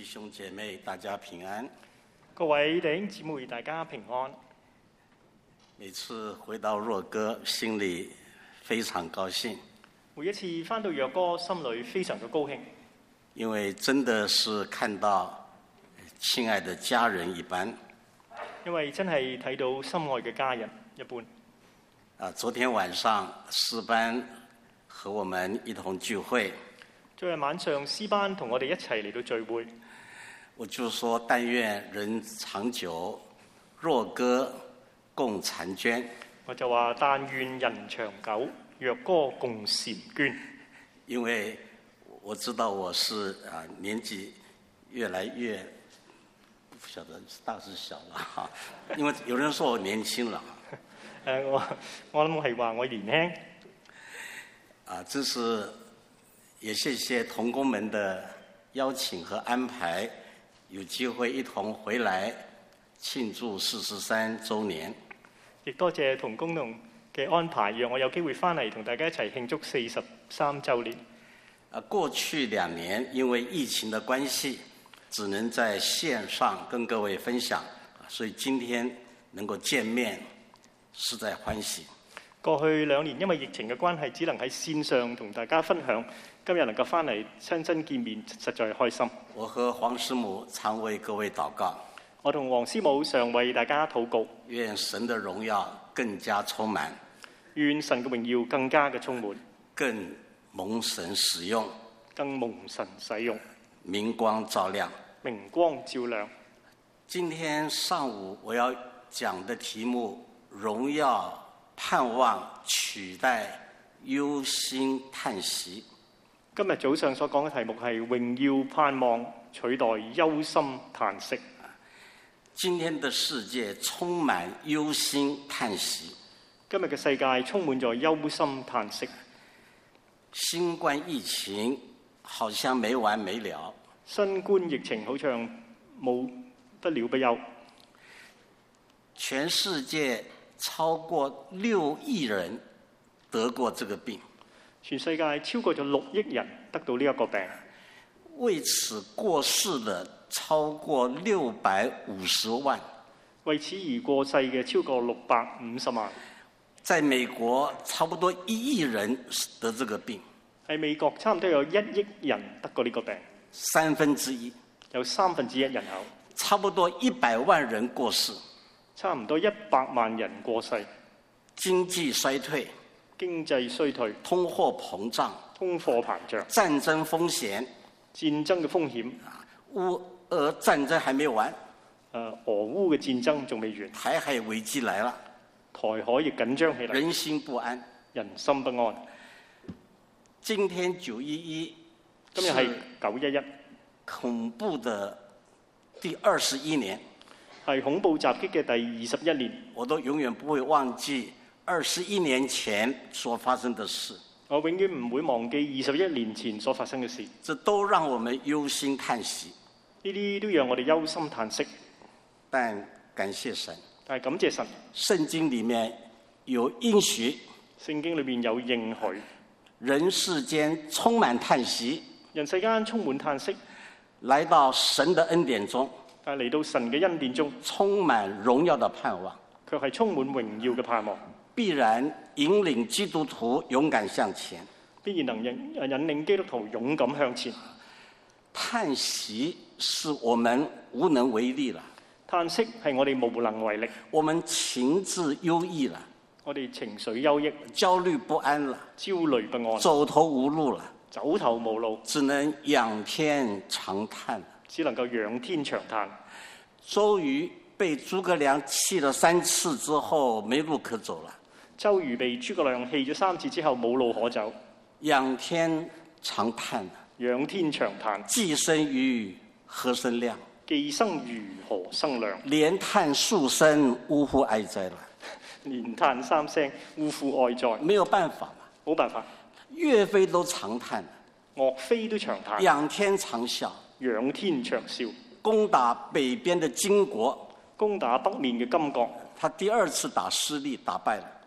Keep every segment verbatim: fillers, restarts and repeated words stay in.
兄姐妹，大家平安。 各位弟兄姊妹，大家平安。 每次回到若歌，心裡非常高興。 每一次返到若歌，心裏非常嘅高興， 因為真的是看到親愛的家人一般。 因為真係睇到心愛嘅家人一般。 啊，昨天晚上詩班和我們一同聚會。 昨日晚上詩班同我哋一齊嚟到聚會。 我就說但願人長久，若歌共嬋娟。 我就話但願人長久，若歌共嬋娟。 因為我知道我是啊年紀越來越不曉得大是小了哈，因為有人說我年輕了。 誒我我諗係話我年輕。 啊，這是也謝謝同工們的邀請和安排，有機會一同回來慶祝四十三週年。 亦多謝同工同嘅安排，讓我有機會翻嚟同大家一齊慶祝四十三週年。 啊，過去兩年因為疫情的關係，只能在線上跟各位分享，所以今天能夠見面，實在歡喜。 過去兩年因為疫情嘅關係，只能喺線上同大家分享。今日能夠翻嚟親身見面，實在開心。 我和黃師母常為各位禱告。 我同黃師母常為大家禱告。 願神的榮耀更加充滿。 願神嘅榮耀更加嘅充滿。 更蒙神使用。 更蒙神使用。 明光照亮。 明光照亮。 今天上午我要講的題目：榮耀盼望取代憂心嘆息。 今日早上所講嘅題目係榮耀盼望取代憂心嘆息。 今天的世界充滿憂心嘆息。 今日嘅世界充滿咗憂心嘆息。 新冠疫情好像沒完沒了。 新冠疫情好像冇不了不休。 全世界超過六億人得過這個病。 全世界超過咗六億人得到呢一個病。 為此過世的超過六百五十萬。 為此而過世嘅超過六百五十萬。 在美國差不多一億人得這個病。 喺美國差唔多有一億人得過呢個病。 三分之一。 有三分之一人口。 差不多一百萬人過世。 差唔多一百萬人過世。 經濟衰退。 經濟衰退。 通貨膨脹。 通貨膨脹。 戰爭風險。 戰爭嘅風險。 烏俄戰爭還沒完。 誒，俄烏嘅戰爭仲未完。 台海危機來了。 台海亦緊張起嚟。 人心不安。 人心不安。 今天九一一。 今日係九一一。 恐怖的第二十一年。 係恐怖襲擊嘅第二十一年。 我都永遠不會忘記二十一年前所發生的事。 我永遠唔會忘記二十一年前所發生嘅事。 這都讓我們憂心嘆息。 呢啲都讓我哋憂心嘆息。 但感謝神。 但係感謝神。 聖經裡面有應許。 聖經裏面有應許。 人世間充滿嘆息。 人世間充滿嘆息。 來到神的恩典中。 但係嚟到神嘅恩典中， 充滿榮耀的盼望。 卻係充滿榮耀嘅盼望。 必然引領基督徒勇敢向前。 必然能引引領基督徒勇敢向前。 嘆息是我們無能為力了。 嘆息係我哋無能為力。 我們情志憂鬱了。 我哋情緒憂鬱。 焦慮不安了。 焦慮不安。 走投無路了。 走投無路。 只能仰天長嘆。 只能夠仰天長嘆。 周瑜被諸葛亮氣了三次之後，沒路可走了。 周瑜被諸葛亮氣咗三次之後，冇路可走。 仰天長嘆。 仰天長嘆。 既生瑜，何生亮？ 既生瑜，何生亮？ 連嘆數聲，嗚呼哀哉了。 連嘆三聲，嗚呼哀哉。 沒有辦法嘛。 冇辦法。 岳飛都長嘆。 岳飛都長嘆。 仰天長嘯。 仰天長嘯。 攻打北邊的金國。 攻打北面嘅金國。 他第二次打失利，打敗了。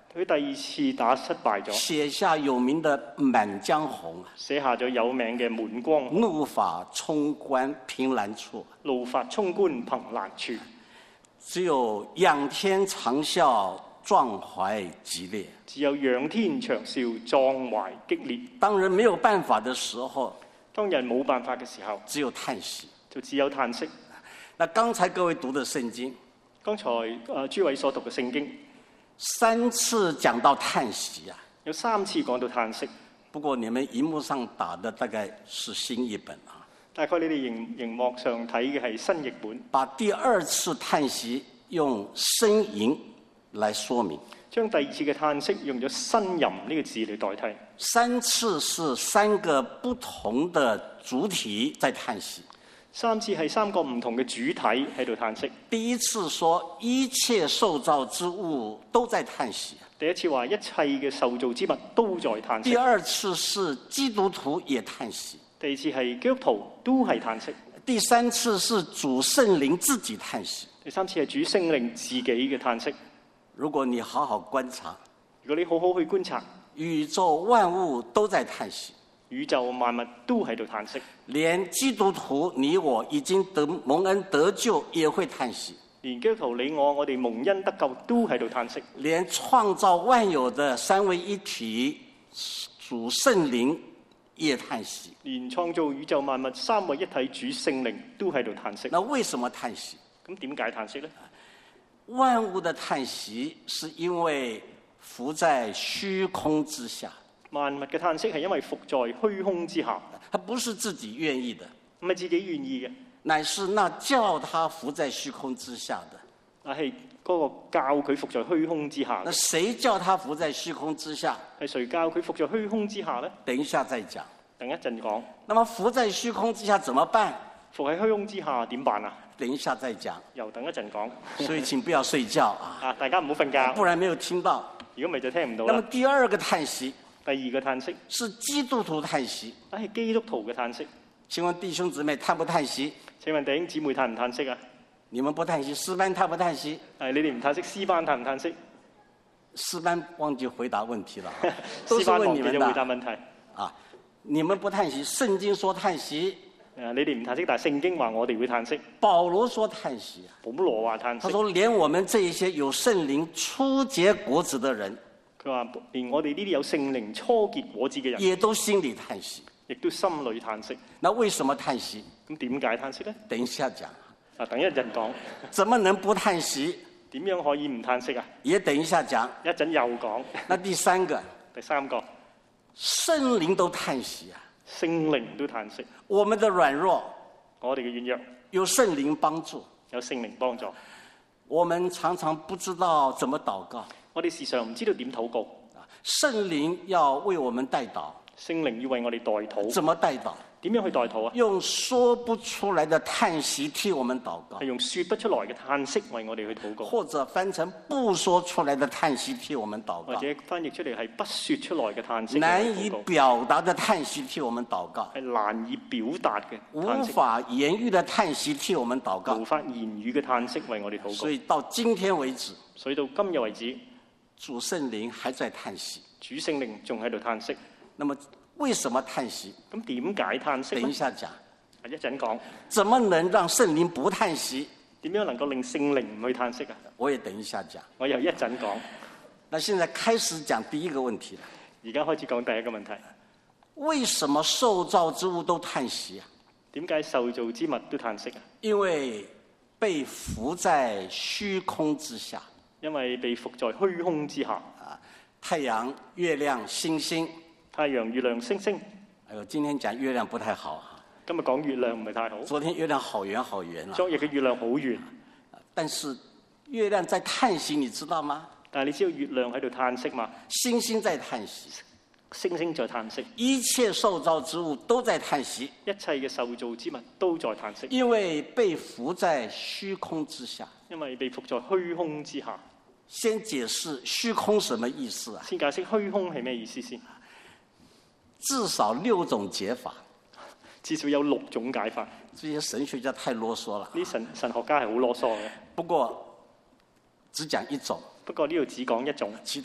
佢第二次打失敗咗， 寫下有名的《滿江紅》， 寫下咗有名嘅《滿江紅》， 怒髮衝冠憑欄處， 怒髮衝冠憑欄處。 只有仰天長嘯壯懷激烈， 只有仰天長嘯壯懷激烈。 當人沒有辦法的時候， 當人冇辦法嘅時候， 只有嘆息， 就只有嘆息。 那剛才各位讀的聖經， 剛才誒諸位所讀嘅聖經， 三次講到嘆息啊， 有三次講到嘆息。 不過你們熒幕上打的大概是新譯本啊。 大概你哋熒熒幕上睇嘅係新譯本， 把第二次嘆息用呻吟來說明， 將第二次嘅嘆息用咗呻吟呢個字嚟代替。 三次是三個不同的主體在嘆息。 三次係三個唔同嘅主體喺度嘆息。 第一次說一切受造之物都在嘆息。 第一次話一切嘅受造之物都在嘆息。 第二次是基督徒也嘆息。 第二次係基督徒都係嘆息。 第三次是主聖靈自己嘆息。 第三次係主聖靈自己嘅嘆息。 如果你好好觀察， 如果你好好去觀察， 宇宙萬物都在嘆息。 宇宙萬物都喺度嘆息， 連基督徒你我已經得蒙恩得救也會嘆息， 連基督徒你我我哋蒙恩得救都喺度嘆息， 連創造萬有的三位一體主聖靈也嘆息， 連創造宇宙萬物三位一體主聖靈都喺度嘆息。 那為什麼嘆息？ 咁點解嘆息呢？ 萬物的嘆息是因為伏在虛空之下。 萬物嘅嘆息係因為伏在虛空之下， 他不是自己願意的， 唔係自己願意嘅， 乃是那叫他伏在虛空之下的， 但係嗰個教佢伏在虛空之下。 那誰叫他伏在虛空之下？ 係誰教佢伏在虛空之下呢？ 等一下再講。 等一陣講。 那麼伏在虛空之下怎麼辦？ 伏喺虛空之下點辦啊？ 等一下再講。 又等一陣講。 所以請不要睡覺啊！ 啊，大家唔好瞓覺， 不然沒有聽到。 如果唔係就聽唔到那麼啦。 第二個嘆息， 第二個嘆息是基督徒嘆息。 係基督徒嘅嘆息。 請問弟兄姊妹嘆不嘆息？ 請問弟兄姊妹嘆唔嘆息啊？ 你們不嘆息，詩班嘆不嘆息？ 係你哋唔嘆息，詩班嘆唔嘆息？ 詩班忘記回答問題了， 詩班忘記咗回答問題。 啊，你們不嘆息，聖經說嘆息。 誒，你哋唔嘆息，但係聖經話我哋會嘆息。 保羅說嘆息， 保羅話嘆息。 他說連我們這一些有聖靈初結果子的人， 佢話連我哋呢啲有聖靈初結果子嘅人， 也都心裡嘆息， 亦都心裏嘆息。 那為什麼嘆息？ 咁點解嘆息咧？ 等一下講。 啊，等一陣講。 怎麼能不嘆息？ 點樣可以唔嘆息啊？ 也等一下講。 一陣又講。 那第三個， 第三個， 聖靈都嘆息啊！ 聖靈都嘆息。 我們的軟弱， 我哋嘅軟弱， 有聖靈幫助， 有聖靈幫助。 我們常常不知道怎麼禱告， 我哋時常唔知道點禱告。 聖靈要為我們代禱， 聖靈要為我哋代禱。 怎麼代禱？ 點樣去代禱啊？ 用說不出來的嘆息替我們禱告， 係用說不出來嘅嘆息為我哋去禱告， 或者翻成不說出來的嘆息替我們禱告， 或者翻譯出嚟係不說出來嘅嘆息， 難以表達的嘆息替我們禱告， 係難以表達嘅， 無法言喻的嘆息替我們禱告， 無法言語嘅嘆息為我哋禱告。 所以到今天為止， 所以到今日為止， 主聖靈還在嘆息， 主聖靈仲喺度嘆息。 那麼為什麼嘆息？ 咁點解嘆息？ 等一下講。 一陣講。 怎麼能讓聖靈不嘆息？ 點樣能夠令聖靈唔去嘆息啊？ 我也等一下講。 我又一陣講。 那現在開始講第一個問題了。 而家開始講第一個問題。 為什麼受造之物都嘆息啊？ 點解受造之物都嘆息啊？ 因為被伏在虛空之下。 因為被伏在虛空之下。 啊，太陽、月亮、星星。 太陽、月亮、星星。 哎呦，今天講月亮不太好啊。 今日講月亮唔係太好。 昨天月亮好圓好圓啊。 昨日嘅月亮好圓。 但是月亮在嘆息，你知道嗎？ 但係你知道月亮喺度嘆息嘛？ 星星在嘆息。 星星在嘆息。 一切受造之物都在嘆息。 一切嘅受造之物都在嘆息。 因為被伏在虛空之下。 因為被伏在虛空之下。 先解釋虛空什麼意思啊？ 先解釋虛空係咩意思先？ 至少六種解法， 至少有六種解法。 這些神學家太囉嗦了。 呢神神學家係好囉嗦嘅。 不過只講一種。 不過呢度只講一種， 其他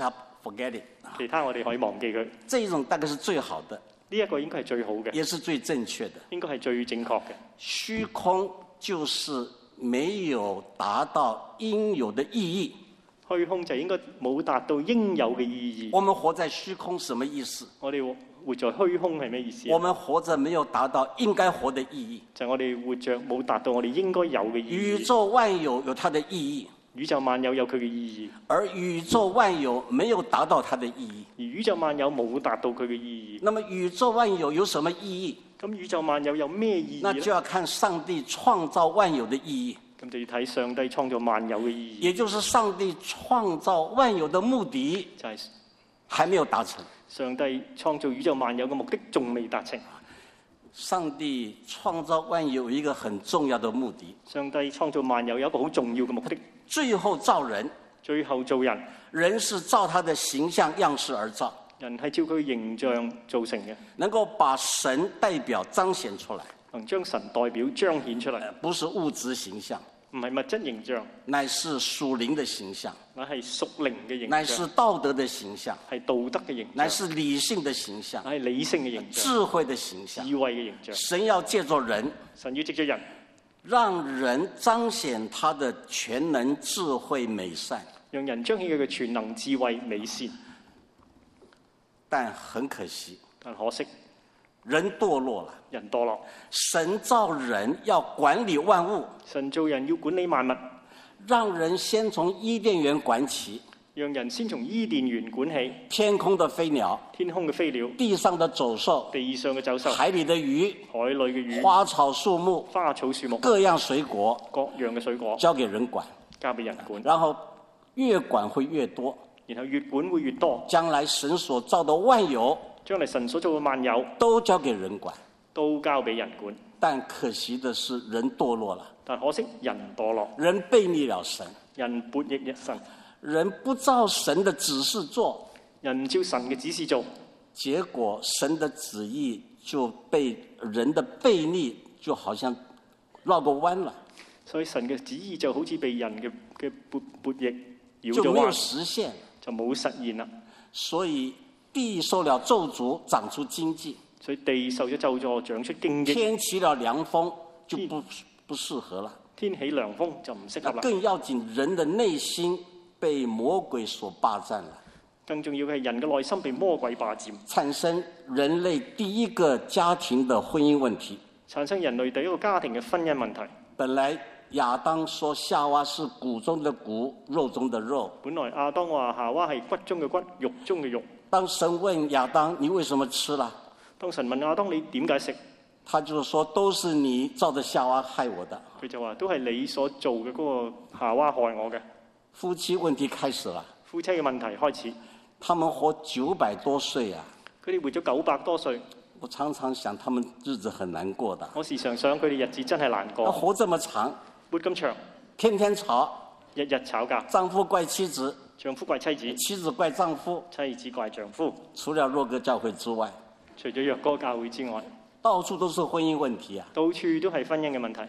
forget it。 其他我哋可以忘記佢。 這一種大概是最好的， 呢一個應該係最好嘅， 也是最正確的。 應該係最正確嘅。 虛空就是沒有達到應有的意義。 虛空就應該冇達到應有嘅意義。 我們活在虛空什麼意思？ 我哋活在虛空係咩意思？ 我們活着沒有達到應該活的意義。 就係我哋活着冇達到我哋應該有嘅意義。 宇宙萬有有它的意義， 宇宙萬有有佢嘅意義， 而宇宙萬有沒有達到它的意義。 而宇宙萬有冇達到佢嘅意義。 那麼宇宙萬有有什麼意義？ 咁宇宙萬有有咩意義？ 那就要看上帝創造萬有的意義。 咁就要睇上帝創造萬有嘅意義。 也就是上帝創造萬有的目的， 就係還沒有達成。 上帝創造宇宙萬有嘅目的仲未達成。 上帝創造萬有有一個很重要的目的。 上帝創造萬有有一個好重要嘅目的。 最後造人， 最後造人， 人是照他的形象樣式而造。 人係照佢形象造成嘅， 能夠把神代表彰顯出來， 能將神代表彰顯出嚟， 不是物質形象， 唔係物質形象， 乃是屬靈的形象， 乃係屬靈嘅形象， 乃是道德的形象， 係道德嘅形象， 乃是理性的形象， 乃係理性嘅形象， 智慧的形象， 智慧嘅形象。 神要借助人， 神要藉著人， 讓人彰顯他的全能、智慧、美善， 讓人彰顯佢嘅全能、智慧、美善。 但很可惜， 但可惜人墮落了。 人墮落， 神造人要管理萬物， 神造人要管理萬物， 讓人先從伊甸園管起， 讓人先從伊甸園管起。 天空的飛鳥， 天空嘅飛鳥， 地上的走獸， 地上嘅走獸， 海裡的魚， 海裡嘅魚， 花草樹木， 花草樹木， 各樣水果， 各樣嘅水果， 交給人管， 交俾人管。 然後越管會越多， 然後越管會越多。 將來神所造的萬有， 將來神所造嘅萬有都交給人管， 都交俾人管。 但可惜的是，人墮落了， 但可惜人墮落， 人背逆了神， 人悖逆神， 人不照神的指示做， 人唔照神嘅指示做， 結果神的旨意就被人的背逆，就好像繞個彎了， 所以神嘅旨意就好似被人嘅嘅悖悖逆繞就沒有咗彎， 實現， 就冇實現啦。 所以地受了咒詛，長出荊棘； 所以地受咗咒詛，長出荊棘； 天起了涼風，就不不適合了。 天起涼風就唔適合啦。 更要緊，人的內心被魔鬼所霸佔了， 更重要嘅係人嘅內心被魔鬼霸佔， 產生人類第一個家庭的婚姻問題。 產生人類第一個家庭嘅婚姻問題。 本來亞當說夏娃是骨中的骨，肉中的肉。 本來亞當話夏娃係骨中嘅骨，肉中嘅肉。 當神問亞當：你為什麼吃了？ 當神問亞當你點解食？ 他就說：都是你造的夏娃害我的。 佢就話都係你所做嘅嗰個夏娃害我嘅。 夫妻問題開始了。 夫妻嘅問題開始。 他們活九百多歲啊！ 佢哋活咗九百多歲。 我常常想，他們日子很難過的。 我時常想佢哋日子真係難過。 活這麼長， 活咁長， 天天吵， 日日吵架， 丈夫怪妻子， 丈夫怪妻子， 妻子怪丈夫， 妻子怪丈夫。 除了若歌教會之外， 除咗若歌教會之外， 到處都是婚姻問題啊！ 到處都係婚姻嘅問題。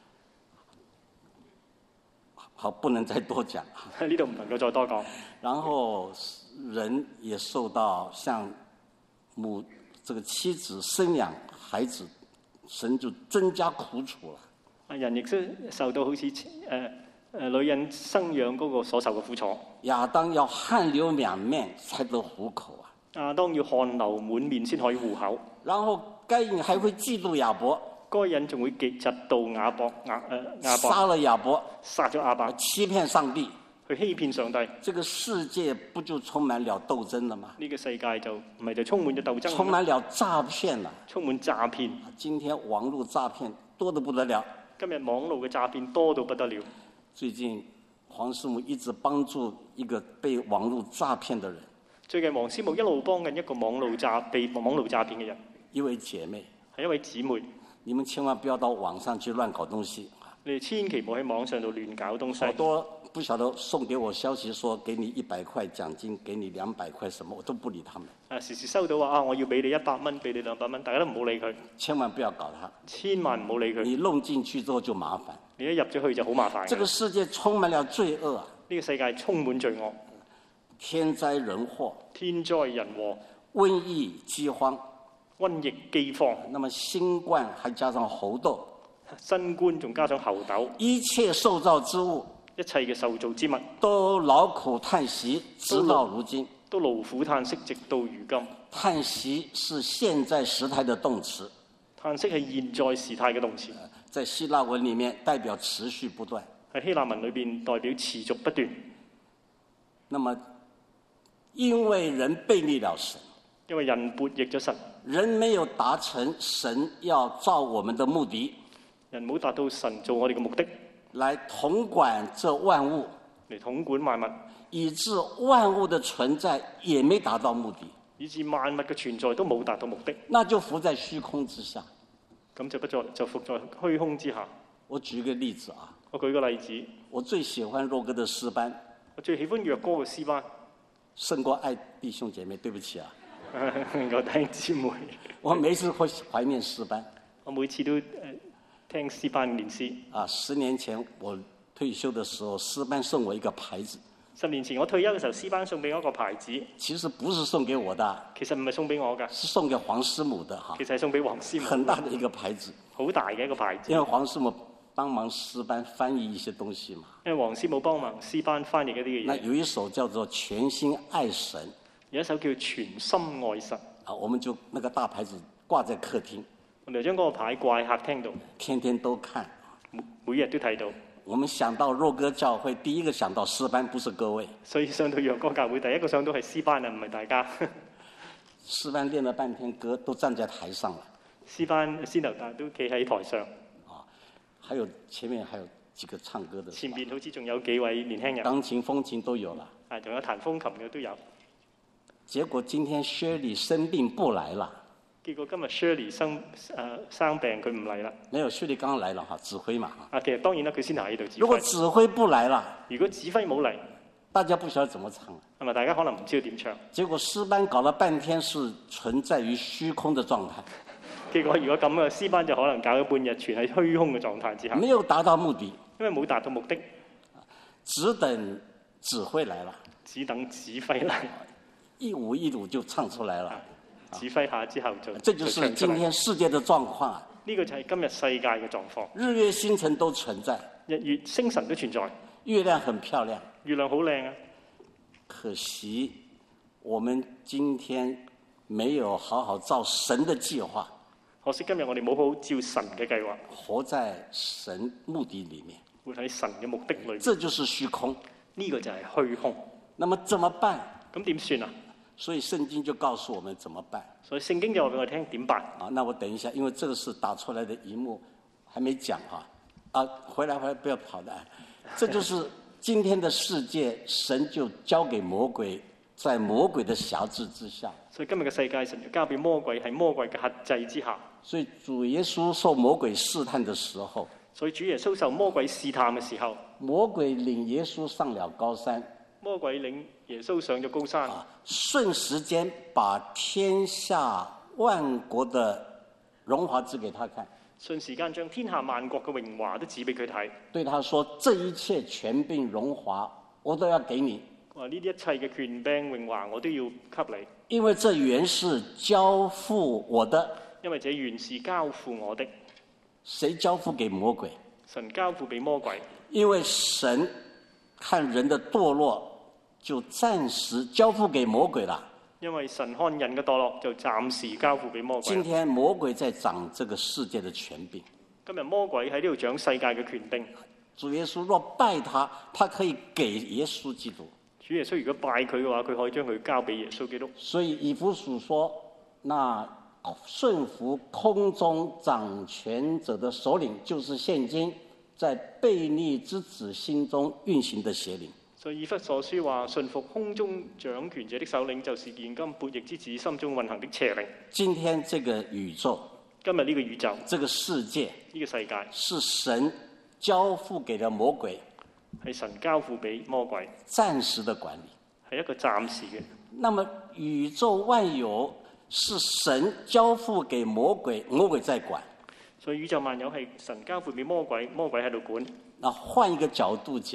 好，不能再多講。 喺呢度唔能夠再多講。 然後人也受到像母這個妻子生養孩子，神就增加苦楚了。 啊，人亦都受到好似誒誒女人生養嗰個所受嘅苦楚。 亞當要汗流滿面才得糊口啊！ 亞當要汗流滿面先可以糊口。 然後該隱還會嫉妒亞伯， 該隱仲會嫉妒亞伯亞誒亞伯， 殺了亞伯， 殺咗亞伯， 欺騙上帝， 去欺騙上帝。 這個世界不就充滿了鬥爭了嗎？ 呢個世界就唔係就充滿咗鬥爭， 充滿了詐騙了， 充滿詐騙。 今天網絡詐騙多得不得了。 今日網絡嘅詐騙多到不得了。最近黃師母一直幫助一個被網絡詐騙的人。 最近黃師母一路幫緊一個網絡詐被網絡詐騙嘅人。 一位姐妹， 係一位姊妹。 你們千萬不要到網上去亂搞東西。 你哋千祈唔好喺網上度亂搞東西。 好多不曉得送給我消息說給你一百塊獎金，給你兩百塊什麼，我都不理他們。 啊，時時收到話啊，我要俾你一百蚊，俾你兩百蚊，大家都唔好理佢。 千萬不要搞他。 千萬唔好理佢。 你弄進去之後就麻煩。 你一入咗去就好麻煩。 這個世界充滿了罪惡啊！ 呢個世界充滿罪惡。 天災人禍、 天災人禍、 瘟疫饑荒。 瘟疫饑荒， 那麼新冠還加上猴痘， 新冠仲加上猴痘， 一切受造之物， 一切嘅受造之物都勞苦嘆息，直到如今。 都勞苦嘆息，直到如今。 嘆息是現在時態的動詞， 嘆息係現在時態嘅動詞， 在希臘文裡面代表持續不斷。 喺希臘文裏邊代表持續不斷。 那麼因為人背逆了神， 因為人悖逆咗神， 人沒有達成神要造我們的目的， 人冇達到神做我哋嘅目的， 來統管這萬物， 嚟統管萬物， 以致萬物的存在也沒達到目的， 以致萬物嘅存在都冇達到目的， 那就浮在虛空之下。 咁就不再就伏在虛空之下。 我舉個例子啊， 我舉個例子， 我最喜歡若哥的詩班， 我最喜歡若哥嘅詩班， 勝過愛弟兄姐妹。對不起啊， 我弟兄姊妹， 我每次會懷念詩班。 我每次都誒聽詩班練詩。 啊，十年前我退休的時候，詩班送我一個牌子。 十年前我退休嘅時候，詩班送俾我一個牌子。 其實不是送給我的， 其實唔係送俾我㗎， 是送給黃師母的哈。 其實係送俾黃師母。 很大的一個牌子， 好大嘅一個牌子。 因為黃師母幫忙詩班翻譯一些東西嘛。 因為黃師母幫忙詩班翻譯一啲嘅嘢。 那有一首叫做《全心愛神》， 有一首叫《全心愛神》。 啊，我們就那個大牌子掛在客廳， 我哋將嗰個牌掛喺客廳度， 天天都看， 每每日都睇到。 我們想到若哥教會，第一個想到詩班，不是各位。 所以上到若哥教會，第一個上到係詩班啊，唔係大家。 詩班練了半天歌，都站在台上了。 詩班先頭但都企喺台上。 啊，還有前面還有幾個唱歌的。 前邊好似仲有幾位年輕人。 鋼琴、風琴都有了。 啊，仲有彈風琴嘅都有。 結果今天 Shirley 生病不來了。 結果今日 Shirley 生誒、呃、生病，佢唔嚟啦。 沒有 Shirley 剛剛來了哈，指揮嘛。 啊，其實當然啦，佢先喺度指揮。 如果指揮不來了， 如果指揮冇嚟， 大家不曉得怎麼唱。 係咪大家可能唔知道點唱？ 結果詩班搞了半天是存在於虛空的狀態。 結果如果咁嘅詩班就可能搞咗半日，全喺虛空嘅狀態之下。 沒有達到目的。 因為冇達到目的。 只等指揮來了。 只等指揮嚟。 一舞一舞就唱出來了。 指揮下之後就， 這就是今天世界的狀況啊！ 呢個就係今日世界嘅狀況。 日月星辰都存在， 日月星辰都存在， 月亮很漂亮， 月亮好靚啊！ 可惜我們今天沒有好好照神的計劃。 可惜今日我哋冇好好照神嘅計劃， 活在神目的裡面， 活喺神嘅目的裏面。 這就是虛空， 呢個就係虛空。 那麼怎麼辦？ 咁點算啊？ 所以聖經就告訴我們怎麼辦。 所以聖經就話俾我聽點辦。 啊，那我等一下，因為這個是打出來的螢幕，還沒講哈。啊，回來回來，不要跑的。這就是今天的世界，神就交給魔鬼，在魔鬼的轄制之下。 所以今日嘅世界，神就交俾魔鬼，喺魔鬼嘅轄制之下。 所以主耶穌受魔鬼試探的時候， 所以主耶穌受魔鬼試探嘅時候， 魔鬼領耶穌上了高山。 魔鬼領耶穌上咗高山， 啊，瞬時間把天下萬國的榮華指給他看。 瞬時間將天下萬國嘅榮華都指俾佢睇。 對他說：這一切權柄榮華，我都要給你。 話呢啲一切嘅權柄榮華，我都要給你。 因為這原是交付我的。 因為這原是交付我的。 誰交付給魔鬼？ 神交付俾魔鬼。 因為神看人的墮落，就暫時交付給魔鬼了。 因為神看人嘅墮落，就暫時交付俾魔鬼。 今天魔鬼在掌這個世界的權柄。 今日魔鬼喺呢度掌世界嘅權柄。 主耶穌若拜他，他可以給耶穌基督。 主耶穌如果拜佢嘅話，佢可以將佢交俾耶穌基督。 所以以弗所說，那順服空中掌權者的首領，就是現今在悖逆之子心中運行的邪靈。 所以以弗所書話，順服空中掌權者的首領，就是現今悖逆之子心中運行的邪靈。 今天這個宇宙， 今日呢個宇宙， 這個世界， 呢個世界是神交付給了魔鬼， 係神交付俾魔鬼， 暫時的管理， 係一個暫時嘅。 那麼宇宙萬有是神交付給魔鬼，魔鬼在管。 所以宇宙萬有係神交付俾魔鬼，魔鬼喺度管。 那換一個角度講啊，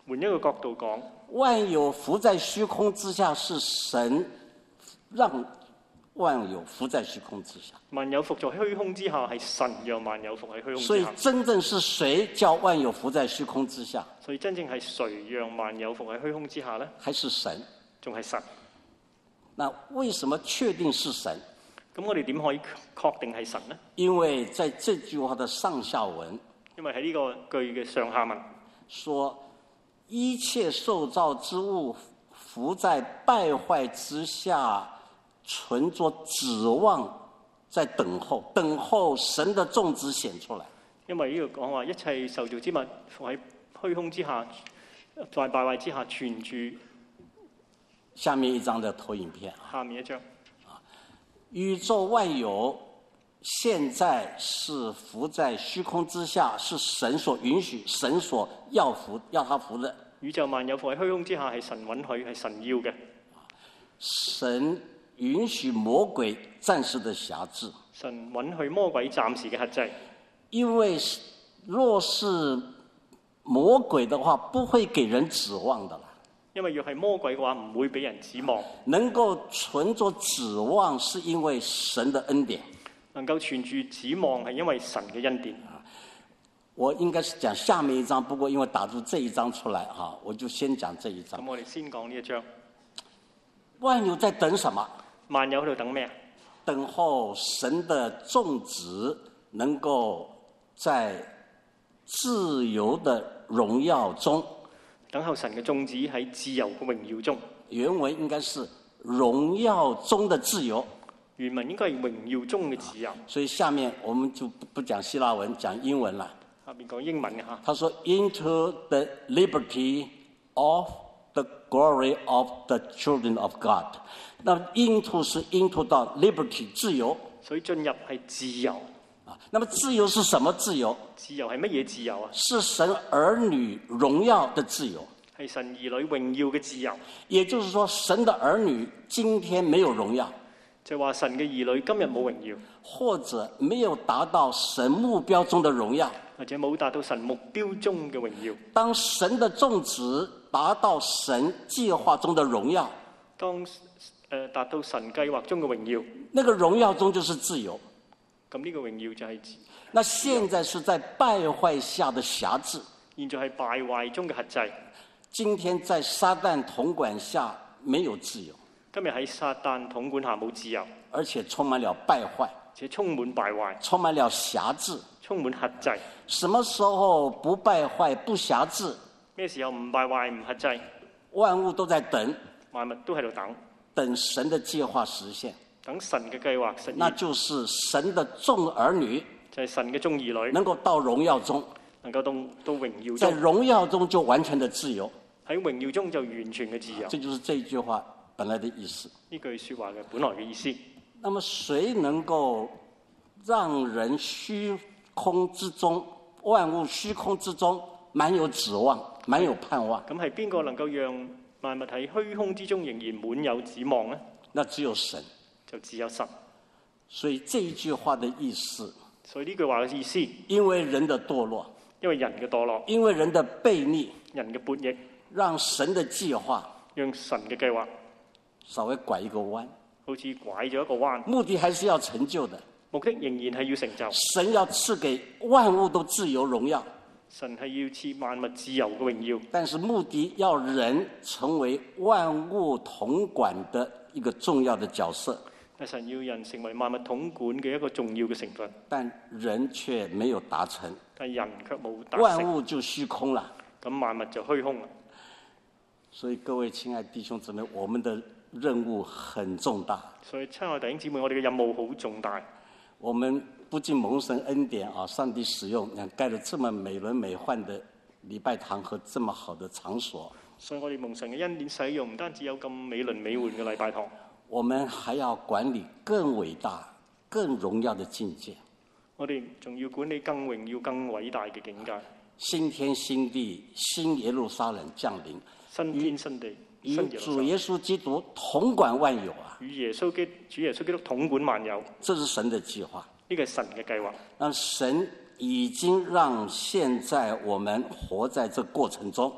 換一個角度講， 萬有伏在虛空之下，是神讓萬有伏在虛空之下。 萬有伏在虛空之下，係神讓萬有伏喺虛空之下。 所以真正是誰叫萬有伏在虛空之下？ 所以真正係誰讓萬有伏喺虛空之下呢？ 還是神？ 仲係神。 那為什麼確定是神？ 咁我哋點可以確定係神呢？ 因為在這句話的上下文， 因為喺呢個句嘅上下文，說一切受造之物伏在敗壞之下，存着指望，在等候，等候神的種子顯出來。 因為呢個講話，一切受造之物伏喺虛空之下，在敗壞之下存住。 下面一張的投影片， 下面一張。 宇宙萬有現在是伏在虛空之下，是神所允許、神所要伏、要他伏的。 宇宙萬有伏喺虛空之下，係神允許、係神要嘅。 神允許魔鬼暫時的轄制。 神允許魔鬼暫時嘅轄制。 因為若是魔鬼的話，不會給人指望的啦。 因為若係魔鬼嘅話，唔會俾人指望。 能夠存着指望，是因為神的恩典。 能夠存住指望，係因為神嘅恩典。 我應該是講下面一張，不過因為打出這一張出來，哈，我就先講這一張。 咁我哋先講呢一張。 萬有在等什麼？ 萬有喺度等咩啊？ 等候神的種子能夠在自由的榮耀中。 等候神嘅種子喺自由嘅榮耀中。 原文應該是榮耀中的自由。 原文應該係榮耀中嘅自由。 所以下面我們就不講希臘文，講英文啦。 下面講英文嘅嚇。 他說 ：Into the liberty of the glory of the children of God。那 into 是 into 到 liberty 自由。 所以進入係自由。 啊，那麼自由是什麼自由？ 自由係乜嘢自由啊？ 是神兒女榮耀的自由。 係神兒女榮耀嘅自由。 也就是說，神的兒女今天沒有榮耀。 就話神嘅兒女今日冇榮耀， 或者沒有達到神目標中的榮耀， 或者冇達到神目標中嘅榮耀。 當神的種子達到神計劃中的榮耀， 當誒達到神計劃中嘅榮耀， 那個榮耀中就是自由。 咁呢個榮耀就係自由。 那現在是在敗壞下的轄制， 現在係敗壞中嘅轄制。 今天在撒旦統管下沒有自由。 今日喺撒旦統管下冇自由， 而且充滿了敗壞， 且充滿敗壞， 充滿了轄制， 充滿轄制。 什麼時候不敗壞不轄制？ 咩時候唔敗壞唔轄制？ 萬物都在等， 萬物都喺度等， 等神的計劃實現。 等神嘅計劃實現， 那就是神的眾兒女， 就係神嘅眾兒女， 能夠到榮耀中， 能夠到到榮耀中， 在榮耀中就完全的自由。 喺榮耀中就完全嘅自由。 這就是這一句話本來的意思。 呢句說話嘅本來嘅意思。 那麼誰能夠讓人虛空之中，萬物虛空之中滿有指望，滿有盼望？ 咁係邊個能夠讓萬物喺虛空之中仍然滿有指望呢？ 那只有神， 就只有神。 所以這一句話的意思， 所以呢句話嘅意思， 因為人的墮落， 因為人嘅墮落， 因為人的悖逆， 人嘅悖逆， 讓神的計劃， 讓神嘅計劃稍微拐一個彎， 好似拐咗一個彎， 目的還是要成就的。 目的仍然係要成就。 神要賜給萬物都自由榮耀， 神係要賜萬物自由嘅榮耀， 但是目的要人成為萬物統管的一個重要的角色。 但神要人成為萬物統管嘅一個重要嘅成分， 但人卻沒有達成， 但人卻冇達成， 萬物就虛空了。 咁萬物就虛空啦。 所以各位親愛弟兄姊妹，我們的任務很重大。 所以親愛弟兄姊妹，我哋嘅任務好重大。 我們不僅蒙神恩典啊，上帝使用，蓋了這麼美輪美奐的禮拜堂和這麼好的場所。 所以我哋蒙神嘅恩典使用，唔單止有咁美輪美奐嘅禮拜堂， 我們還要管理更偉大、更榮耀的境界。 我哋仲要管理更榮耀、更偉大嘅境界。 新天新地，新耶路撒冷降臨， 新天新地， 與主耶穌基督統管萬有啊！ 與耶穌基主耶穌基督統管萬有， 這是神的計劃。 呢個係神嘅計劃。 那神已經讓現在我們活在這過程中。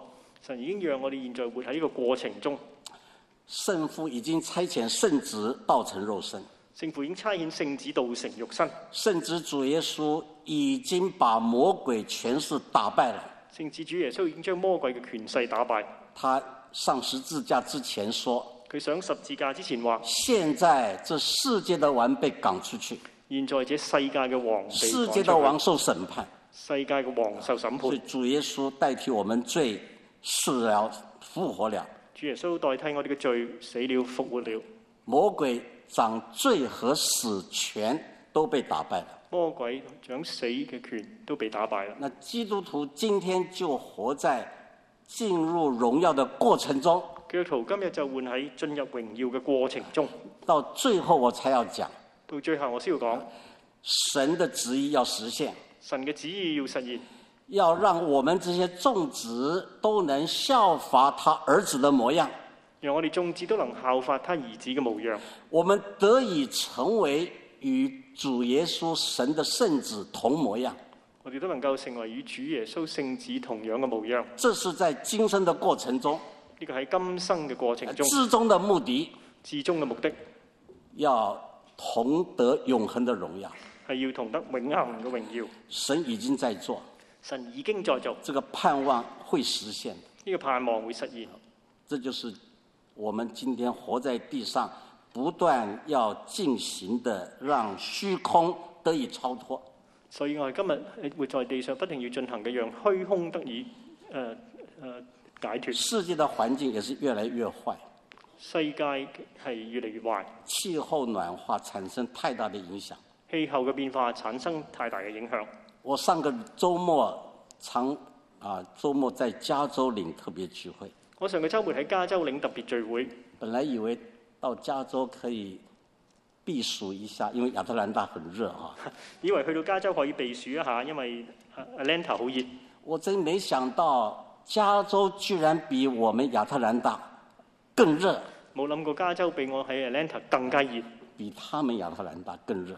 神已經讓我哋現在活喺呢個過程中。 聖父已經差遣聖子道成肉身， 聖父已經差遣聖子道成肉身， 聖子主耶穌已經把魔鬼權勢打敗了。 聖子主耶穌已經將魔鬼嘅權勢打敗。 他上十字架之前說， 佢上十字架之前話： 現在這世界的王被趕出去， 現在這世界嘅王被趕出去， 世界的王受審判， 世界嘅王受審所以判。 主耶穌代替我們罪死了復活了。 主耶穌代替我哋嘅罪死了復活了， 魔鬼掌罪和死權都被打敗了。 魔鬼掌死嘅權都被打敗啦。 那基督徒今天就活在進入榮耀的過程中。 基督徒今日就活喺進入榮耀嘅過程中。 到最後我才要講， 到最後我先要講， 神的旨意要實現， 神嘅旨意要實現， 要讓我們這些眾子都能效法他兒子的模樣， 讓我哋眾子都能效法他兒子嘅模樣， 我們得以成為與主耶穌神的聖子同模樣。 我哋都能夠成為與主耶穌聖子同樣嘅模樣。 這是在今生的過程中， 呢個喺今生嘅過程中， 至終的目的， 至終嘅目的要同得永恆的榮耀。 係要同得永恆嘅榮耀。 神已經在做， 神已經在做， 這個盼望會實現的。 呢個盼望會實現。 這就是我們今天活在地上不斷要進行的，讓虛空得以超脫。 所以我哋今日活在地上不停要進行嘅，讓虛空得以誒誒、呃呃、解脫。 世界的環境也是越來越壞， 世界係越嚟越壞， 氣候暖化產生太大的影響。 氣候嘅變化產生太大嘅影響。 我上個週末長啊週末在加州領特別聚會。 我上個週末喺加州領特別聚會， 本來以為到加州可以避暑一下，因為亞特蘭大很熱啊。 以為去到加州可以避暑一下，因為 Atlanta 好熱。 我真沒想到加州居然比我們亞特蘭大更熱。 冇諗過加州比我喺 Atlanta 更加熱。 比他們亞特蘭大更熱。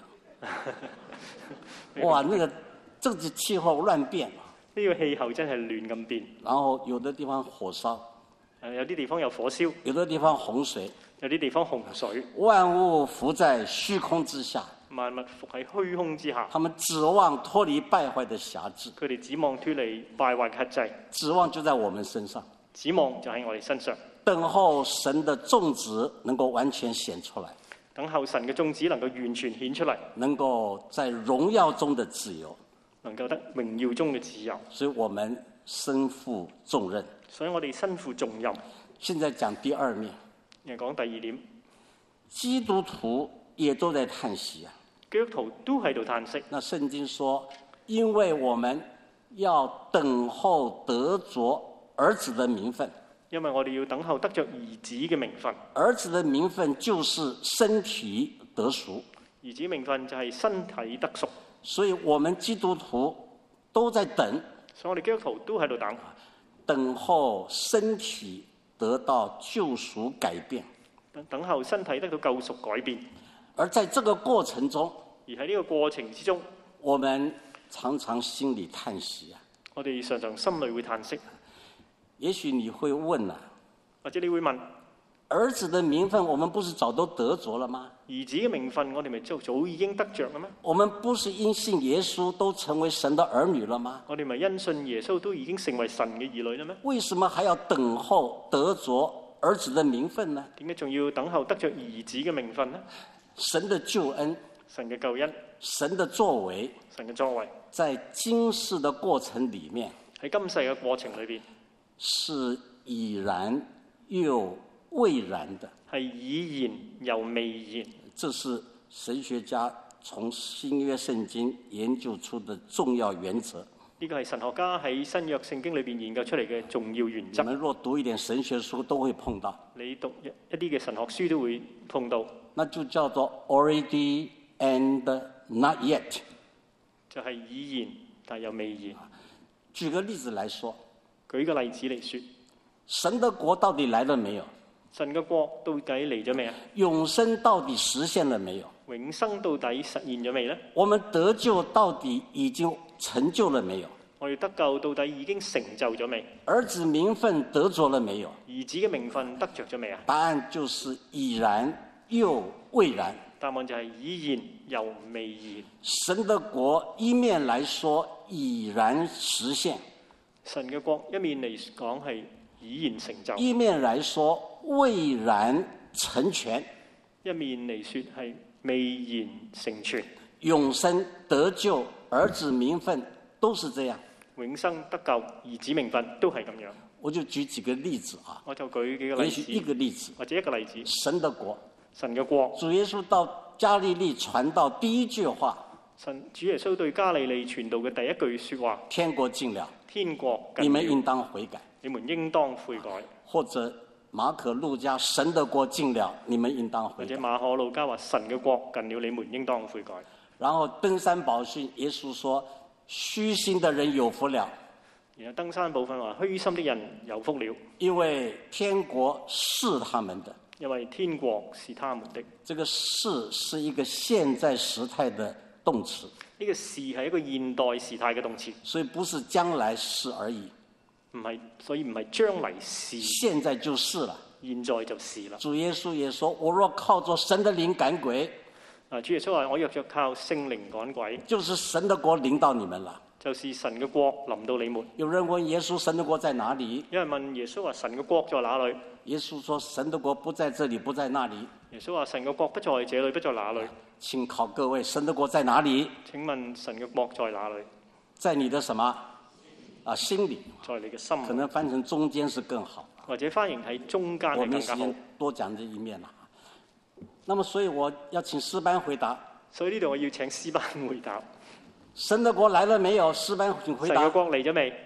哇，那個這個氣候亂變。 呢個氣候真係亂咁變。 然後有的地方火燒， 誒有啲地方有火燒， 有的地方洪水， 有啲地方洪水。 萬物伏在虛空之下， 萬物伏喺虛空之下。 他們指望脫離敗壞的轄制， 佢哋指望脫離敗壞嘅轄制， 指望就在我們身上， 指望就喺我哋身上， 等候神的種子能夠完全顯出來， 等候神嘅種子能夠完全顯出嚟， 能夠在榮耀中的自由， 能夠得榮耀中嘅自由。 所以我們身負重任。 所以我哋身負重任。 現在講第二面， 又講第二點， 基督徒也都在嘆息啊。 基督徒都喺度嘆息。 那聖經說，因為我們要等候得着兒子的名分， 因為我哋要等候得着兒子嘅名分。 兒子的名分就是身體得贖， 兒子名分就係身體得贖。 所以我們基督徒都在等， 所以我哋基督徒都喺度等， 等候身體得到救贖改變。 等候身體得到救贖改變。 而在這個過程中， 而喺呢個過程之中， 我們常常心裡嘆息啊。 我哋常常心裏會嘆息。 也許你會問啊， 或者你會問， 兒子的名分我們不是早都得着了嗎？ 兒子嘅名分我哋咪早早已經得着啦咩？ 我們不是因信耶穌都成為神的兒女了嗎？ 我哋咪因信耶穌都已經成為神嘅兒女啦咩？ 為什麼還要等候得着兒子的名分呢？ 點解仲要等候得着兒子嘅名分呢？ 神的救恩， 神嘅救恩， 神的作為， 神嘅作為， 在今世的過程裡面， 喺今世嘅過程裏邊， 是已然又未然的。 係已然又未然。 這是神學家從新約聖經研究出的重要原則。 呢個係神學家喺新約聖經裏邊研究出嚟嘅重要原則。 你們若讀一點神學書，都會碰到。 你讀一啲嘅神學書都會碰到。 那就叫做 already and not yet， 就係已然但又未然。 舉個例子來說， 舉個例子嚟說， 神的國到底來了沒有？ 神嘅國到底嚟咗未啊？ 永生到底實現了沒有？ 永生到底實現咗未呢？ 我們得救到底已經成就了沒有？ 我哋得救到底已經成就咗未？ 兒子名分得着了沒有？ 兒子嘅名分得着咗未啊？ 答案就是已然又未然。 答案就係已然又未然。 神的國一面來說已然實現， 神嘅國一面嚟講係已然成就， 一面來說未然成全， 一面嚟說係未然成全。 永生得救兒子名分都是這樣， 永生得救兒子名分都係咁樣。 我就舉幾個例子啊， 我就舉幾個例子， 也許一個例子， 或者一個例子。 神的國， 神嘅國， 主耶穌到加利利傳道第一句話， 神主耶穌對加利利傳道嘅第一句說話： 天國近了， 天國近了， 你們應當悔改。 你們應當悔改。 或者馬可路加神的國近了，你們應當或悔改。 者馬可路加話神嘅國近了，你們應當悔改。 然後登山寶訓，耶穌說：虛心的人有福了。 然後登山部分話：虛心的人有福了， 因為天國是他們的。 因為天國是他們的。 這個是是一個現在時態的動詞。 呢個是係一個現代時態嘅動詞， 所以不是將來是而已。 唔係，所以唔係將嚟是， 現在就是了。 現在就是啦。 主耶穌也說：我若靠着神的靈趕鬼， 啊，主耶穌話：我若着靠聖靈趕鬼， 就是神的國臨到你們了。 就是神嘅國臨到你們。 有人問耶穌：神的國在哪裡？ 有人問耶穌話：神嘅國在哪裡？ 耶穌說：神的國不在這裡，不在那裡。 耶穌話：神嘅國不在這裡，不在那裡。 請考各位：神的國在哪裡？ 請問神嘅國在哪裡？ 在你的什麼？啊，心裡。 在你嘅心。 可能翻成中間是更好。 或者翻譯喺中間係更加好。 我沒時間多講這一面啦。那麼，所以我要請詩班回答。 所以呢度我要請詩班回答。 神的國來了沒有？詩班請回答。 神嘅國嚟咗未？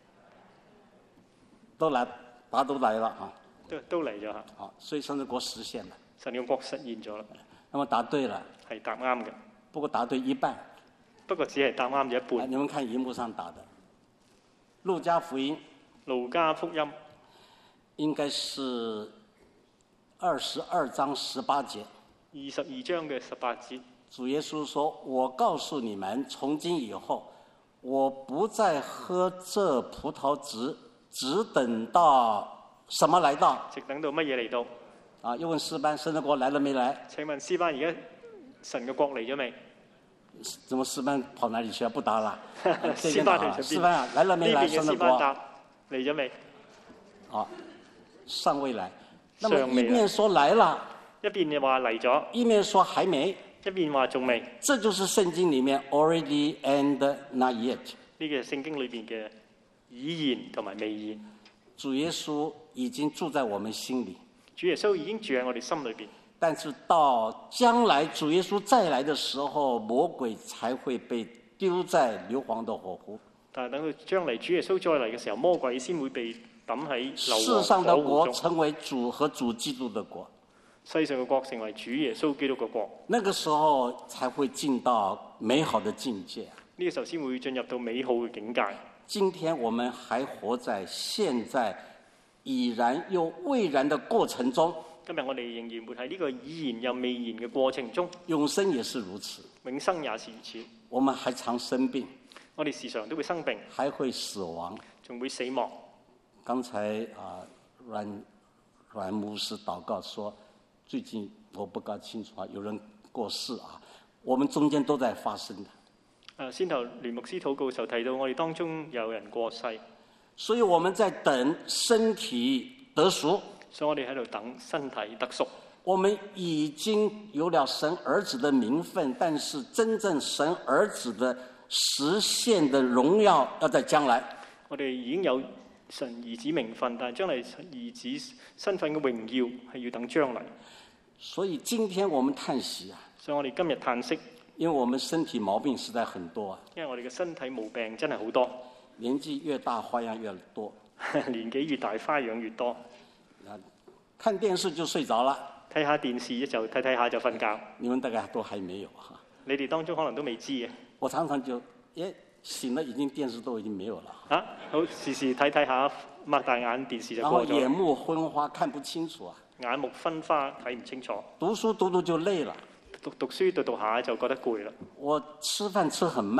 都來，答都來了啊。 都都嚟咗嚇。 好，所以神的國實現了。 神嘅國實現咗啦。 那麼答對了。 係答啱嘅。 不過答對一半。 不過只係答啱咗一半。 你們看熒幕上打的，路加福音。 路加福音應該是二十二章十八節。 二十二章嘅十八節。 主耶穌說：我告訴你們，從今以後，我不再喝這葡萄汁，只等到什麼來到？ 直等到乜嘢嚟到？ 啊！又問詩班：神的國來了沒來？ 請問詩班而家神嘅國嚟咗未？ 怎麼詩班跑哪裡去啊？不答啦。 詩班嚟詩班啊，來了沒來？神的國嚟咗未？ 啊，尚未來。那麼一面說來了， 一邊又話嚟咗， 一面說還沒。 一邊話仲未， 這就是聖經裡面 already and not yet。 呢個係聖經裏邊嘅已然同埋未然。 主耶穌已經住在我們心裡， 主耶穌已經住喺我哋心裏邊。 但是到將來主耶穌再來的時候，魔鬼才會被丟在硫磺的火湖。 但係等到將來主耶穌再嚟嘅時候，魔鬼先會被抌喺硫磺世上的火湖中。 國成為主和主基督的國。 世上嘅國成為主耶穌基督嘅國， 那個時候才會進到美好的境界。 呢個時候先會進入到美好嘅境界。 今天我們還活在現在已然又未然的過程中。 今日我哋仍然活喺呢個已然又未然嘅過程中。 永生也是如此， 永生也是如此。 我們還常生病， 我哋時常都會生病， 還會死亡， 仲會死亡。 剛才啊，阮阮牧師禱告說，最近我不搞清楚啊，有人過世啊，我們中間都在發生的。 誒，先頭聯牧師禱告時候提到，我哋當中有人過世， 所以我們在等身體得贖。 所以我哋喺度等身體得贖。 我們已經有了神兒子的名分，但是真正神兒子的實現的榮耀要在將來。 我哋已經有神兒子名分，但係將來兒子身份嘅榮耀係要等將來。 所以今天我們嘆息啊， 所以我哋今日嘆息， 因為我們身體毛病實在很多啊。 因為我哋嘅身體毛病真係好多， 年紀越大花樣越多， 年紀越大花樣越多。 看電視就睡着了， 睇下電視就睇睇下就瞓覺。 你們大概都還沒有哈。 你哋當中可能都未知嘅。 我常常就，誒，醒了已經電視都已經沒有了。 啊，好時時睇睇下，擘大眼電視就然後過咗。 眼目昏花，看不清楚啊。 眼目昏花，睇唔清楚。 讀書讀讀就累了。 讀讀書讀讀下就覺得攰啦。 我吃飯吃很慢。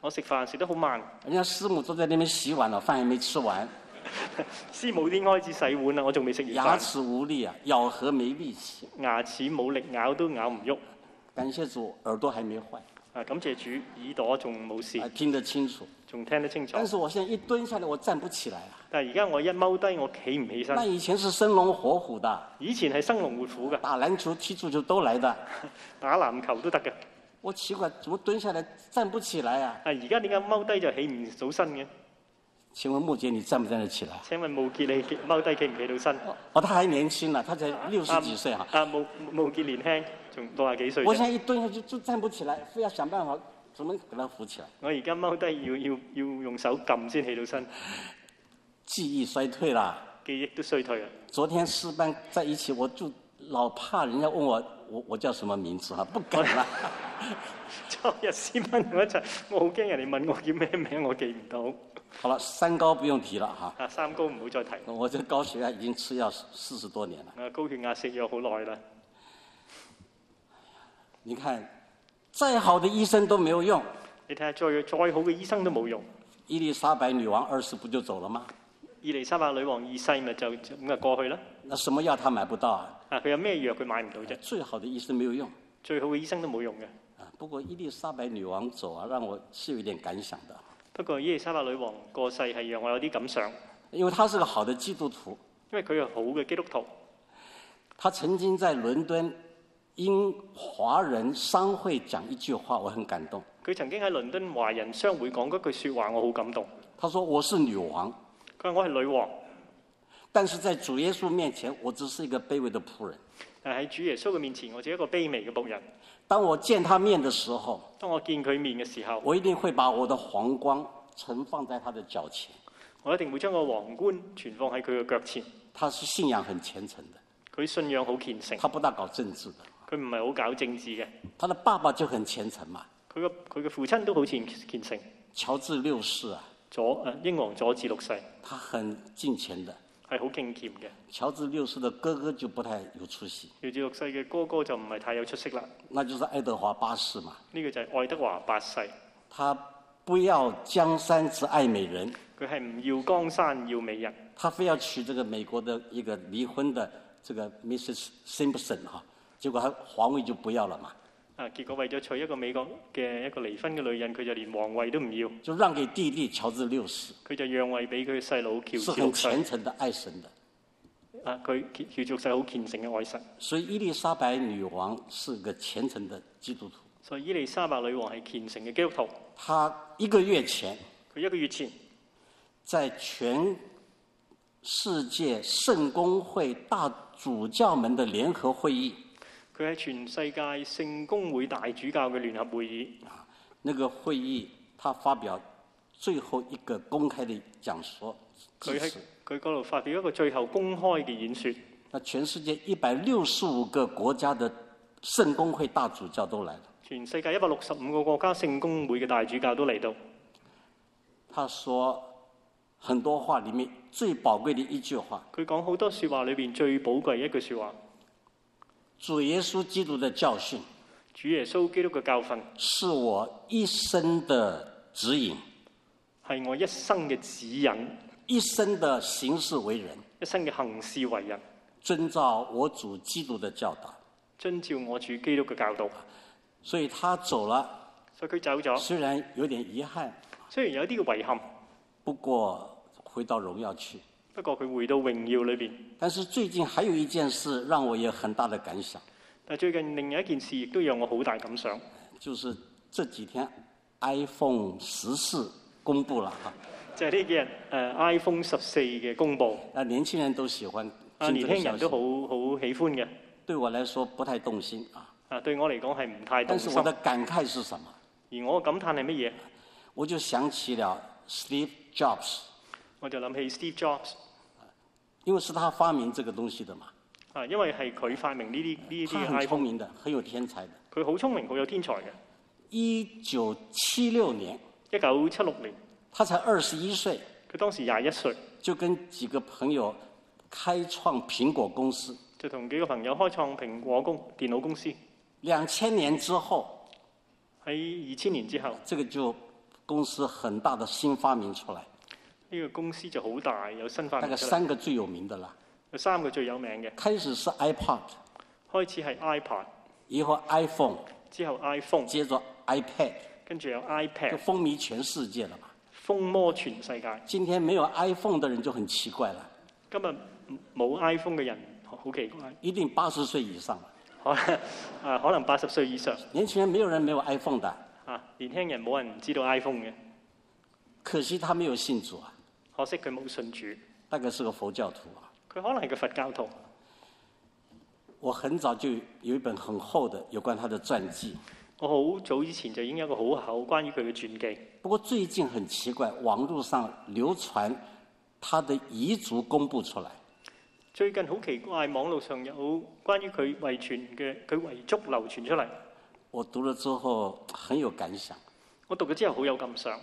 我食飯食得好慢， 人家師母都在那邊洗碗了，飯還沒吃完， 師母已經開始洗碗啦，我仲未食完飯。 牙齒無力啊，咬合沒力氣。 牙齒冇力，咬都咬唔喐。 感謝主，耳朵還沒壞。 啊，感謝主，耳朵仲冇事， 啊，聽得清楚， 仲聽得清楚。 但是我現在一蹲下來，我站不起來啊。 但係而家我一踎低，我企唔起身。 那以前是生龍活虎的， 以前係生龍活虎嘅， 打籃球、踢足球都來的。 打籃球都得嘅。 我奇怪，怎麼蹲下來站不起來啊？ 啊，而家點解踎低就起唔到身嘅？ 請問穆姐，你站不站得起來？ 請問穆傑你踎低企唔企到身？ 哦，他還年輕呢，他才六十幾歲哈。 啊，穆穆傑年輕，仲六十幾歲。 我現在一蹲下去就站不起來，非要想辦法怎麼給他扶起來。 我而家踎低要要要用手撳先起到身。 記憶衰退啦， 記憶都衰退啦。 昨天詩班在一起，我就老怕人家問我我我叫什麼名字哈，不敢啦。 昨日詩班同一齊，我好驚人哋問我叫咩名，我記唔到。 好了，三高不用提了哈。 啊，三高唔好再提。 我這高血壓已經吃藥四十多年了。 啊，高血壓食藥好耐啦。 你看，再好的醫生都沒有用。 你睇下，再再好嘅醫生都冇用。 伊麗莎白女王二世不就走了嗎？ 伊麗莎白女王二世咪就咁就過去啦。 那什麼藥他買不到啊？ 啊，佢有咩藥佢買唔到啫？ 最好的醫生沒有用。 最好嘅醫生都冇用嘅。 啊，不過伊麗莎白女王走啊，讓我是有點感想的。 不過伊麗莎白女王過世係讓我有啲感想， 因為她是個好的基督徒。 因為佢係好嘅基督徒。 她曾經在倫敦因華人商會講一句話，我很感動。 佢曾經喺倫敦華人商會講嗰句説話，我好感動。 他說：我是女王。 佢話我係女王， 但是在主耶穌面前，我只是一個卑微的僕人。 但喺主耶穌嘅面前，我只係一個卑微嘅僕人。 當我見他面的時候， 當我見佢面嘅時候， 我一定會把我的皇冠呈放在他的腳前。 我一定會將個皇冠存放喺佢嘅腳前。 他是信仰很虔誠的， 佢信仰好虔誠， 他不大搞政治的。 佢唔係好搞政治嘅。 他的爸爸就很虔誠嘛。 佢嘅佢嘅父親都好虔虔誠。 喬治六世啊， 佐誒英皇佐治六世， 他很敬虔的， 係好敬虔嘅。 喬治六世的哥哥就不太有出息。 喬治六世嘅哥哥就唔係太有出息啦。 那就是愛德華八世嘛。 呢個就係愛德華八世。 他不要江山，只愛美人。 佢係唔要江山，要美人。 他非要娶這個美國的一個離婚的這個 missus Simpson 哈，結果他皇位就不要了嘛。 啊！結果為咗娶一個美國嘅一個離婚嘅女人，佢就連皇位都唔要， 就讓給弟弟喬治六世。 佢就讓位俾佢細佬喬治六世。 是很虔誠的愛神的。 啊！佢喬治六世好虔誠嘅愛神。 所以伊麗莎白女王是個虔誠的基督徒。 所以伊麗莎白女王係虔誠嘅基督徒。 她一個月前， 佢一個月前， 在全世界聖公會大主教們的聯合會議。 佢喺全世界聖公會大主教嘅聯合會議， 啊，那個會議，他發表最後一個公開的講說， 佢喺佢嗰度發表一個最後公開嘅演說。 那全世界一百六十五個國家的聖公會大主教都來了。 全世界一百六十五個國家聖公會嘅大主教都嚟到。 他說很多話裡面最寶貴的一句話。 佢講好多説話裏邊最寶貴一句説話。 主耶穌基督的教訓， 主耶穌基督嘅教訓， 是我一生的指引， 係我一生嘅指引， 一生的行事為人， 一生嘅行事為人， 遵照我主基督的教導， 遵照我主基督嘅教導。 所以他走了， 所以佢走咗， 雖然有點遺憾， 雖然有啲嘅遺憾， 不過回到榮耀去。 不過佢回到榮耀裏邊。 但是最近還有一件事讓我有很大的感想。 但最近另外一件事亦都讓我好大感想， 就是這幾天 iPhone 十四公布了哈。 就係呢幾日誒 iPhone 十四嘅公佈。 啊，年輕人都喜歡， 啊，年輕人都好好喜歡嘅。 對我來說不太動心啊。 啊，對我嚟講係唔太動心。 但是我的感慨是什麼？ 而我嘅感嘆係乜嘢？ 我就想起了 Steve Jobs。 我就諗起 Steve Jobs。 因為是他發明這個東西的嘛。 啊，因為係佢發明呢啲呢啲 iPhone。 他很聰明的，很有天才的。 佢好聰明，好有天才嘅。 一九七六年。 一九七六年。 他才二十一歲。 佢當時廿一歲。 就跟幾個朋友開創蘋果公司。 就同幾個朋友開創蘋果公電腦公司。 兩千年之後。 喺二千年之後。 這個就公司很大的新發明出來， 呢個公司就好大，有新發大概明出嚟。 三個最有名的啦。 有三個最有名嘅， 開始是 iPod， 開始係 iPod， 以後 iPhone， 之後 iPhone， 接着 iPad， 跟住有就 iPad， 風靡全世界了嘛。 風魔全世界。 今天沒有 iPhone 的人就很奇怪了， 今日冇 iPhone 嘅人好奇怪， 一定八十歲以上。 可能啊可能八十歲以上。 年輕人沒有人沒有 iPhone 的， 啊，年輕人冇人知道 iPhone 嘅， 可惜他沒有信主啊， 可惜佢冇信主， 大概是個佛教徒啊。 佢可能係個佛教徒。 我很早就有一本很厚的有關他的傳記， 我好早以前就已經有一個好厚關於佢嘅傳記。 不過最近很奇怪，網絡上流傳他的遺囑公布出來。 最近好奇怪，網絡上有關於佢遺傳嘅佢遺囑流傳出嚟。 我讀了之後很有感想。 我讀咗之後好有感想。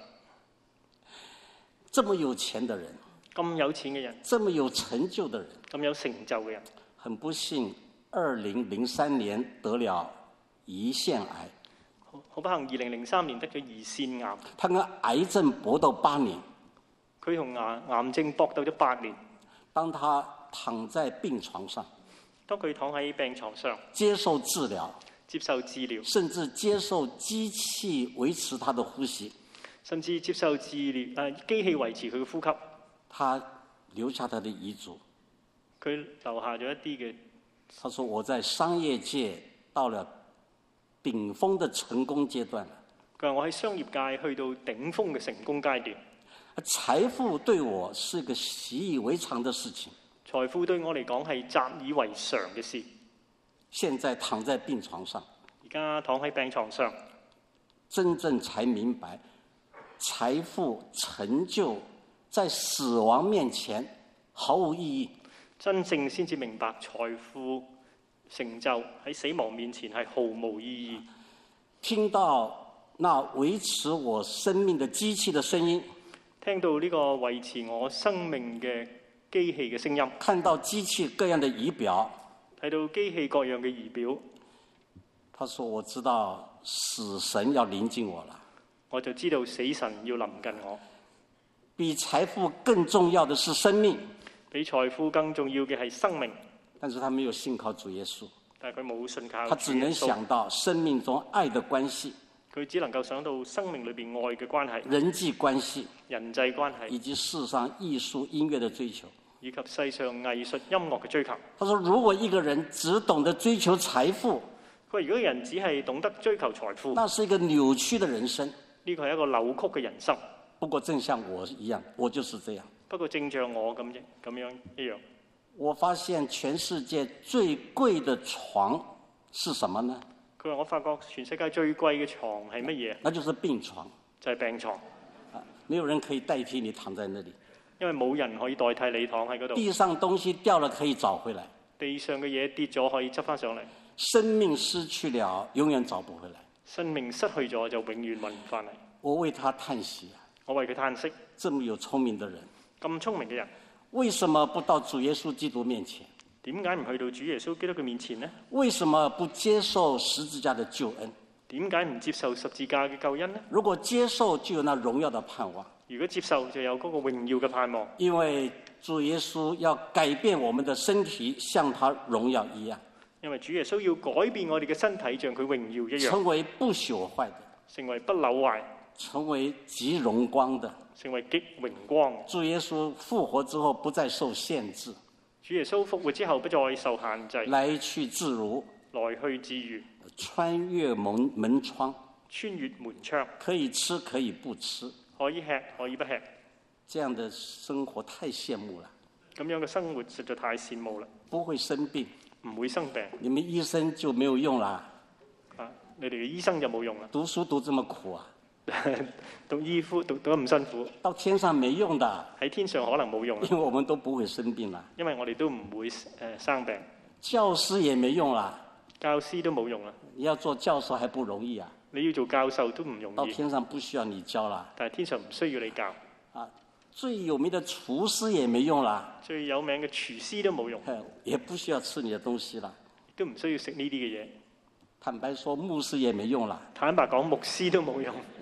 這麼有錢的人， 咁有錢嘅人， 這麼有成就的人， 咁有成就嘅人， 很不幸，二零零三年得了胰腺癌。 好好不幸，二零零三年得咗胰腺癌。 他跟癌症搏鬥八年。 佢同癌癌症搏鬥咗八年。 當他躺在病床上， 當佢躺喺病床上接受治療， 接受治療， 甚至接受機器維持他的呼吸， 甚至接受治療，誒、呃、機器維持佢嘅呼吸。 他留下他的遺囑。 佢留下咗一啲嘅。 他說：我在商業界到了頂峰的成功階段了。 佢話：我喺商業界去到頂峰嘅成功階段。 財富對我是一個習以為常的事情。 財富對我嚟講係習以為常嘅事。 現在躺在病床上， 而家躺喺病床上， 真正才明白，財富成就在死亡面前毫無意義。 真正先至明白財富成就喺死亡面前係毫無意義。 聽到那維持我生命的機器的聲音， 聽到呢個維持我生命嘅機器嘅聲音， 看到機器各樣的儀表， 睇到機器各樣嘅儀表， 他說：我知道死神要臨近我了。 我就知道死神要臨近我。 比財富更重要的是生命， 比財富更重要嘅係生命。 但是他沒有信靠主耶穌， 但係佢冇信靠主耶穌。 他只能想到生命中愛的關係， 佢只能夠想到生命裏邊愛嘅關係、 人際關係、 人際關係， 以及世上藝術音樂的追求， 以及世上藝術音樂嘅追求。 他說：如果一個人只懂得追求財富， 佢話如果人只係懂得追求財富， 那是一個扭曲的人生。 呢個係一個扭曲嘅人生。 不過正像我一樣，我就是這樣。 不過正像我咁樣咁樣一樣， 我發現全世界最貴的床是什麼呢？ 佢話：我發覺全世界最貴嘅床係乜嘢？ 那就是病床。 就係病床。 啊，沒有人可以代替你躺在那裡。 因為冇人可以代替你躺喺嗰度。 地上東西掉了可以找回來， 地上嘅嘢跌咗可以執翻上嚟。 生命失去了永遠找不回來。 生命失去咗就永遠揾唔翻嚟。 我為他嘆息啊！ 我為佢嘆息。 這麼有聰明的人， 咁聰明嘅人， 為什麼不到主耶穌基督面前？ 點解唔去到主耶穌基督嘅面前呢？ 為什麼不接受十字架的救恩？ 點解唔接受十字架嘅救恩呢？ 如果接受，就有那榮耀的盼望。 如果接受，就有嗰個榮耀嘅盼望。 因為主耶穌要改變我們的身體，像他榮耀一樣。 因為主耶穌要改變我哋嘅身體，像佢榮耀一樣， 成為不朽壞的， 成為不朽壞， 成為極榮光的， 成為極榮光。 主耶穌復活之後不再受限制， 主耶穌復活之後不再受限制， 來去自如， 來去自如， 穿越門門窗， 穿越門窗， 可以吃可以不吃， 可以吃可以不吃。 這樣的生活太羨慕了。 咁樣嘅生活實在太羨慕啦。 不會生病， 唔會生病。 你們醫生就沒有用啦。 啊，你哋嘅醫生就冇用啦。 讀書讀這麼苦啊！ 讀醫科讀讀得咁辛苦， 到天上沒用的。 喺天上可能冇用啦。 因為我們都不會生病啦。 因為我哋都唔會誒、呃、生病。 教師也沒用啦。 教師都冇用啦。 你要做教授還不容易啊。 你要做教授都唔容易。 到天上不需要你教啦。 但係天上唔需要你教。 啊，最有名的廚師也沒用啦。 最有名嘅廚師都冇用。 也不需要吃你的東西啦。 都唔需要食呢啲嘅嘢。 坦白說，牧師也沒用啦。 坦白講，牧師都冇用。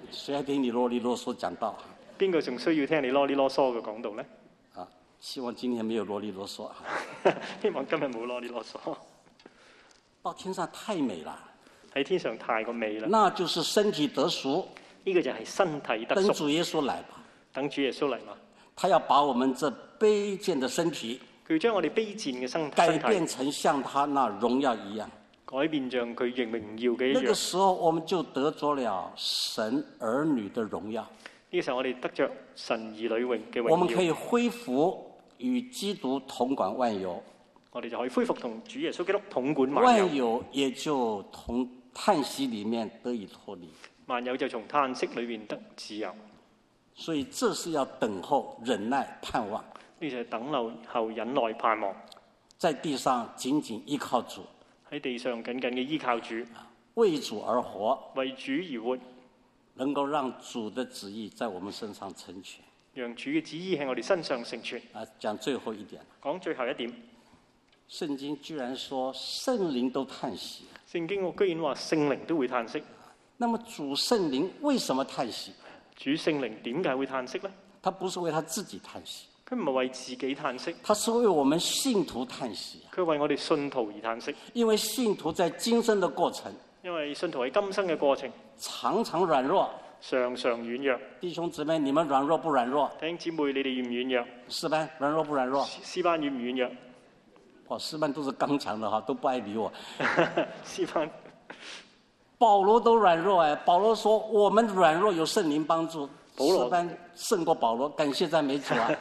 誰還聽你囉里囉嗦講道？ 邊個仲需要聽你囉哩囉嗦嘅講道咧？ 啊，希望今天沒有囉里囉嗦啊！ 希望今日冇囉哩囉嗦。 到天上太美了， 喺天上太過美啦。 那就是身體得贖。 呢個就係身體得贖。 等主耶穌來吧， 等主耶穌嚟嘛。 他要把我們這卑賤的身體， 佢將我哋卑賤嘅身體改變成像他那榮耀一樣。 改變像佢榮榮耀嘅一樣。 那個時候，我們就得着了神兒女的榮耀。 呢個時候，我哋得着神兒女榮嘅榮耀。 我們可以恢復與基督統管萬有。 我哋就可以恢復同主耶穌基督統管萬有。 萬有也就從嘆息裡面得以脫離。 萬有就從嘆息裏面得自由。 所以這是要等候、忍耐、盼望。 呢就係等候後忍耐盼望。 在地上緊緊依靠主。 喺地上緊緊嘅依靠主， 為主而活， 為主而活， 能夠讓主的旨意在我們身上成全， 讓主嘅旨意喺我哋身上成全。 啊，講最後一點， 講最後一點， 聖經居然說聖靈都嘆息。 聖經我居然話聖靈都會嘆息。 那麼主聖靈為什麼嘆息？ 主聖靈點解會嘆息呢？ 他不是為他自己嘆息， 佢唔係為自己嘆息， 他是為我們信徒嘆息。 佢為我哋信徒而嘆息。 因為信徒在今生的過程， 因為信徒喺今生嘅過程， 常常軟弱， 常常軟弱。 弟兄姊妹，你們軟弱不軟弱？ 弟兄姊妹，你哋軟唔軟弱？ 詩班軟弱不軟弱？ 詩班軟唔軟弱？ 哇，詩班都是剛強的哈，都不愛理我。 詩班， 保羅都軟弱哎，保羅說我們軟弱有聖靈幫助，詩班勝過保羅，感謝讚美主啊！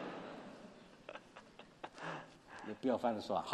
也不要翻了說啊！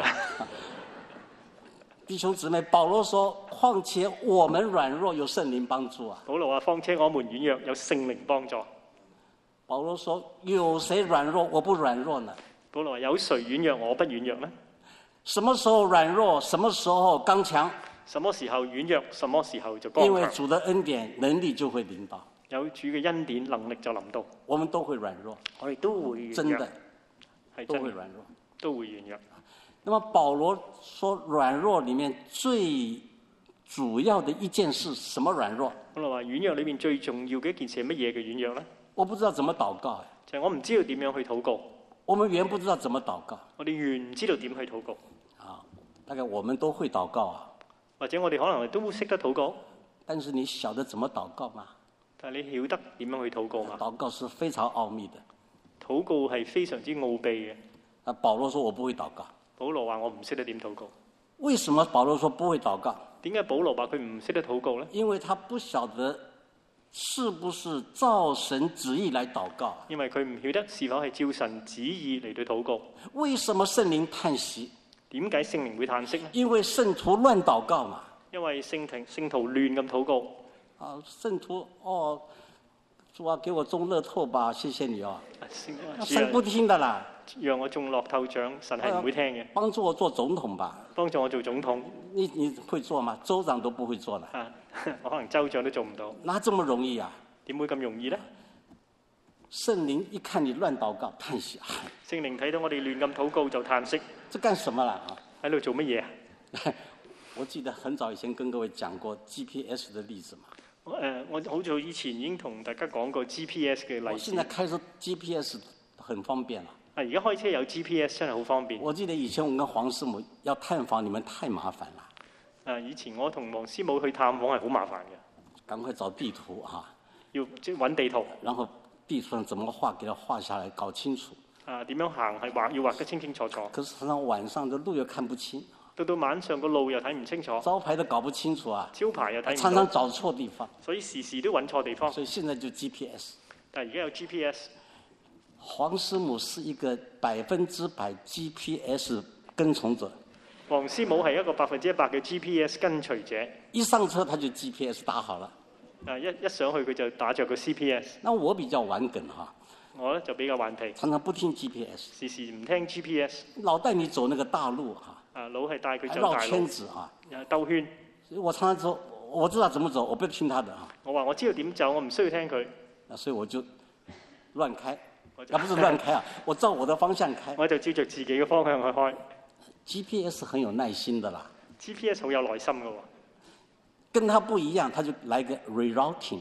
弟兄姊妹，保羅說：況且我們軟弱有聖靈幫助啊！ 保羅話：況且我們軟弱有聖靈幫助。 保羅說：有誰軟弱我不軟弱呢？ 保羅話：有誰軟弱我不軟弱呢？ 什麼時候軟弱，什麼時候剛強？ 什麼時候軟弱，什麼時候就剛強。 因為主的恩典能力就會臨到， 有主嘅恩典能力就臨到， 我們都會軟弱， 我哋都會軟弱， 真的係都會軟弱。 都會軟弱。 那麼保羅說軟弱裡面最主要的一件事，什麼軟弱？ 保羅話軟弱裏面最重要嘅一件事係乜嘢嘅軟弱呢？ 我不知道怎麼禱告， 就係我唔知道點樣去禱告。 我們原不知道怎麼禱告， 我哋原唔知道點去禱告。 啊，大概我們都會禱告啊， 或者我哋可能都識得禱告， 但是你曉得怎麼禱告嗎？ 但係你曉得點樣去禱告嘛？ 禱告是非常奧秘的。 禱告係非常之奧秘嘅。 啊，保羅說我不會禱告。 保羅話我唔識得點禱告。 為什麼保羅說不會禱告？ 點解保羅話佢唔識得禱告呢？ 因為他不曉得是不是照神旨意來禱告。 因為佢唔曉得是否係照神旨意嚟到禱告。 為什麼聖靈嘆息？ 點解聖靈會嘆息呢？ 因為聖徒亂禱告嘛。 因為聖庭聖徒亂咁禱告。 啊，聖徒哦，主啊，給我中樂透吧，謝謝你哦。神不聽的啦。 讓我中樂透獎，神係唔會聽嘅。 幫助我做總統吧。 幫助我做總統。 你你會做嗎？州長都不會做啦。 啊，我可能州長都做唔到。 哪這麼容易啊？ 點會咁容易呢？ 聖靈一看你亂禱告，嘆息。 聖靈睇到我哋亂咁禱告就嘆息。 這幹什麼啦？啊？ 喺度做乜嘢啊？ 我記得很早以前跟各位講過 G P S 的例子嘛。 誒、呃，我好早以前已經同大家講過 G P S 嘅例子。 我現在開始 G P S 很方便啦。 啊，而家開車有 G P S 真係好方便。 我記得以前我跟黃師母要探訪你們太麻煩啦。 啊，以前我同黃師母去探訪係好麻煩嘅。 趕快找地圖啊！ 要即係揾地圖。 然後地圖上怎麼畫，給它畫下來，搞清楚。 啊，點樣行係畫要畫得清清楚楚。 可是常常晚上的路又看不清。 到到晚上個路又睇唔清楚。 招牌都搞不清楚啊！ 招牌又睇唔到。 常常找錯地方。 所以時時都揾錯地方。 所以現在就 G P S。 但係而家有 G P S。 黃師母是一個百分之百 G P S 跟從者。 黃師母係一個百分之一百嘅 G P S 跟隨者。 一上車他就 G P S 打好了。 啊，一一上去佢就打着個 C P S。 那我比較頑梗哈。 我咧就比較頑皮。 常常不聽 G P S。 時時唔聽 G P S。 老帶你走那個大路哈。 啊，老係帶佢走大路。 繞圈子啊。 兜圈。 我常常走，我知道怎麼走，我不聽他的啊。 我話我知道點走，我唔需要聽佢。 所以我就亂開。啊，不是亂開啊！我照我的方向開。 我就照着自己嘅方向去開。 G P S 很有耐心的啦。 G P S 好有耐心嘅喎。 跟他不一樣，他就來個 rerouting 啊。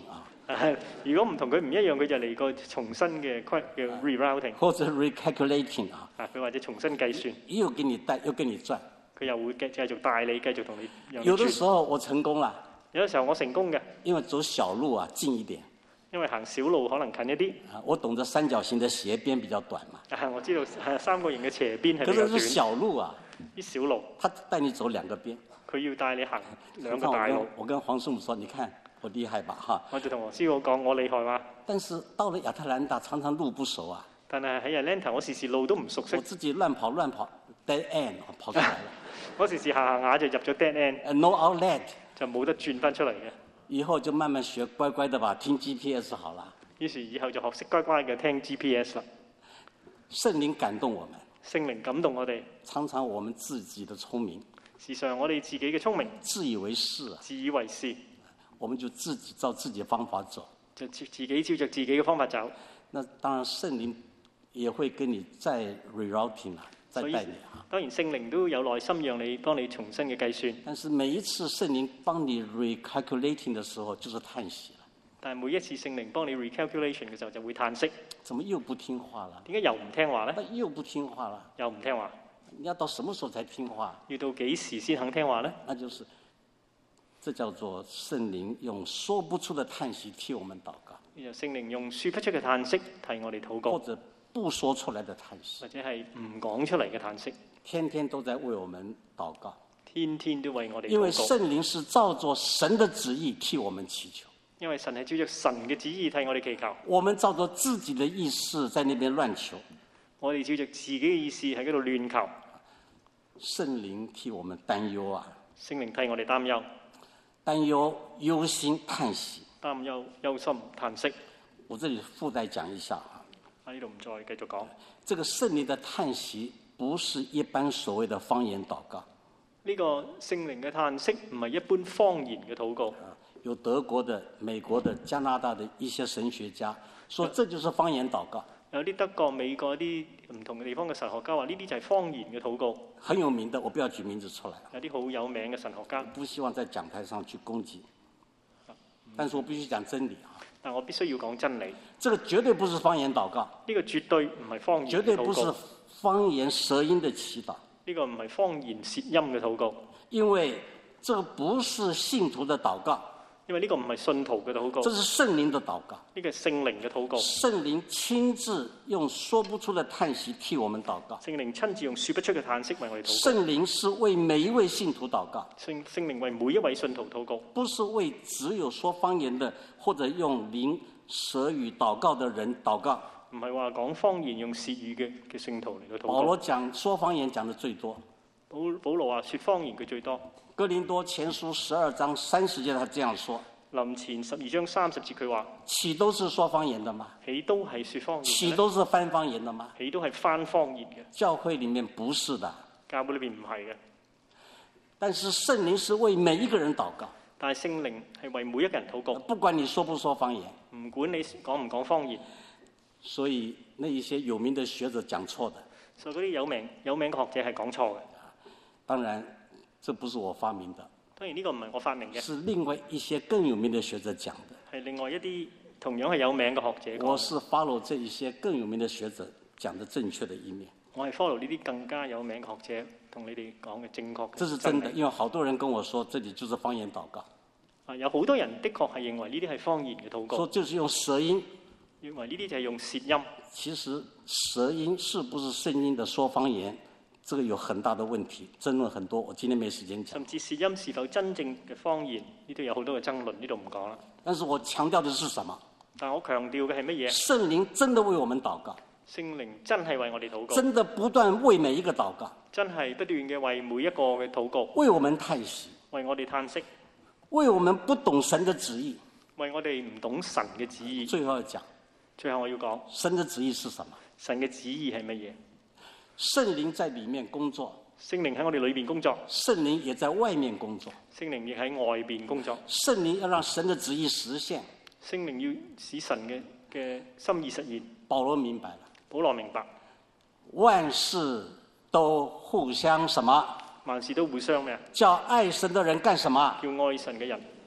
如果唔同佢唔一樣，佢就嚟個重新嘅規叫 rerouting， 或者 recalculating 啊， 啊，佢或者重新計算， 又給你帶，又給你賺。 佢又會繼繼續帶你，繼續同你讓你有的轉。 時候我成功了， 有啲時候我成功嘅， 因為走小路啊近一點因為行小路可能近一啲。 啊，我懂得三角形的斜邊比較短嘛。 啊，我知道係三角形嘅斜邊係可比較短。 是是小路啊， 啲小路， 他帶你走兩個邊。 佢要帶你行兩你看我個大路跟。我跟黃師母說，你看我厲害吧哈。 我就同黃師傅講我厲害嘛， 但是到了亞特蘭大，常常路不熟啊， 但係喺 Atlanta 我時時路都唔熟悉我，自己亂跑亂跑 ，dead end 我跑出來了。 我時時行行下就入咗 dead end， 呃 no outlet， 就冇得轉翻出嚟嘅。 以後就慢慢學，乖乖的吧，聽 G P S 好了。 於是以後就學識乖乖嘅聽 G P S 啦。 聖靈感動我們， 聖靈感動我哋， 常常我們自己的聰明， 時常我哋自己嘅聰明， 自以為是啊， 自以為是， 我們就自己照自己的方法走。 就自自己照着自己嘅方法走。 那當然聖靈也會跟你再 rerouting 啊，再所以帶你啊。 當然聖靈都有耐心讓你幫你重新嘅計算， 但是每一次聖靈幫你 recalculating 的時候，就是嘆息了， 但係每一次聖靈幫你 recalculation 嘅時候就會嘆息， 怎麼又不聽話了？ 點解又唔聽話呢？ 那又不聽話了， 又唔聽話， 你要到什麼時候才聽話？ 要到幾時先肯聽話呢？ 那就是，這叫做聖靈用說不出的嘆息替我們禱告， 然後聖靈用說不出嘅嘆息替我哋禱或告， 者不說出來的嘆息， 或者係唔講出嚟嘅嘆息， 天天都在為我們禱告。 天天都為我哋因為禱告。 聖靈是照着神的旨意替我們祈求， 因為神係照着神嘅旨意替我哋祈求， 我們照着自己的意思在那邊亂求， 我哋照着自己嘅意思喺嗰度亂求， 聖靈替我們擔憂啊， 聖靈替我哋擔憂、 擔憂、憂心、嘆息。 擔憂、憂心、嘆息。 我這裡附帶講一下啊， 喺呢度唔再繼續講。 這個聖靈的嘆息不是一般所謂的方言禱告。 呢個聖靈嘅嘆息唔係一般方言嘅禱告。 有德國的、美國的、加拿大的一些神學家說，這就是方言禱告。 有啲德國、美國啲唔同嘅地方嘅神學家話：呢啲就係方言嘅禱告。 很有名的，我不要舉名字出來， 有啲好有名嘅神學家， 不希望在講台上去攻擊，但是我必須講真理啊。 但我必須要講真理。 這個絕對不是方言禱告， 呢個絕對唔係方言絕對不是嘅禱告。 方言舌音的祈禱， 呢個唔係方言舌音嘅禱告， 因為這不是信徒的禱告， 因為呢個唔係信徒嘅禱告， 這是聖靈的禱告。 呢個係聖靈嘅禱告。 聖靈親自用說不出的嘆息替我們禱告。 聖靈親自用說不出嘅嘆息為我哋禱聖靈是為每一位信徒禱告， 告。聖聖靈為每一位信徒禱告， 不是為只有說方言的或者用靈舌語禱告的人禱告。 唔係話講方言用舌語嘅嘅聖徒嚟到禱告。 保羅講說方言講得最多， 保保羅話說方言佢最多。 哥林多前書十二章三十節他這樣說： 林前十二章三十節佢話： 豈都是說方言的嗎？ 豈都係說方言嘅豈呢？ 都是翻方言的嗎？ 豈都係翻方言嘅？ 教會裡面不是的， 教會裏邊唔係嘅， 但是聖靈是為每一個人禱告， 但係聖靈係為每一個人禱告， 不管你說不說方言。 唔管你講唔講方言。 所以那一些有名的學者講錯的， 所以嗰啲有名有名嘅學者係講錯嘅。 當然這不是我發明的， 當然呢個唔係我發明嘅， 是另外一些更有名的學者講的。 係另外一啲同樣係有名嘅學者講。 我是 follow 這一些更有名的學者講的正確的一面。 我係 follow 呢啲更加有名嘅學者同你哋講嘅正確嘅。 這是真的，因為好多人跟我說，這裡就是方言禱告， 啊，有好多人的確係認為呢啲係方言嘅禱告， 說就是用舌音。 認為呢啲就係用舌音。 其實舌音是不是聖經的說方言，這個有很大的問題，爭論很多。我今天沒時間講。 甚至舌音是否真正嘅方言，呢度有好多嘅爭論，呢度唔講啦。 但是我強調的是什麼？ 但我強調嘅係乜嘢？ 聖靈真的為我們禱告， 聖靈真係為我哋禱告， 真的不斷為每一個禱告， 真係不斷嘅為每一個嘅禱告， 為我們嘆息， 為我哋嘆息， 為我們不懂神的旨意。 為我哋唔懂神嘅旨意。 最後要講， 最後我要講， 神的旨意是什麼？ 神嘅旨意係乜嘢？ 聖靈在裡面工作， 聖靈喺我哋裏邊工作， 聖靈也在外面工作。 聖靈亦喺外邊工作。 聖靈要讓神的旨意實現。 聖靈要使神嘅嘅心意實現。 保羅明白了， 保羅明白， 萬事都互相什麼？ 萬事都互相咩啊？ 叫愛神的人幹什麼？ 叫愛神嘅人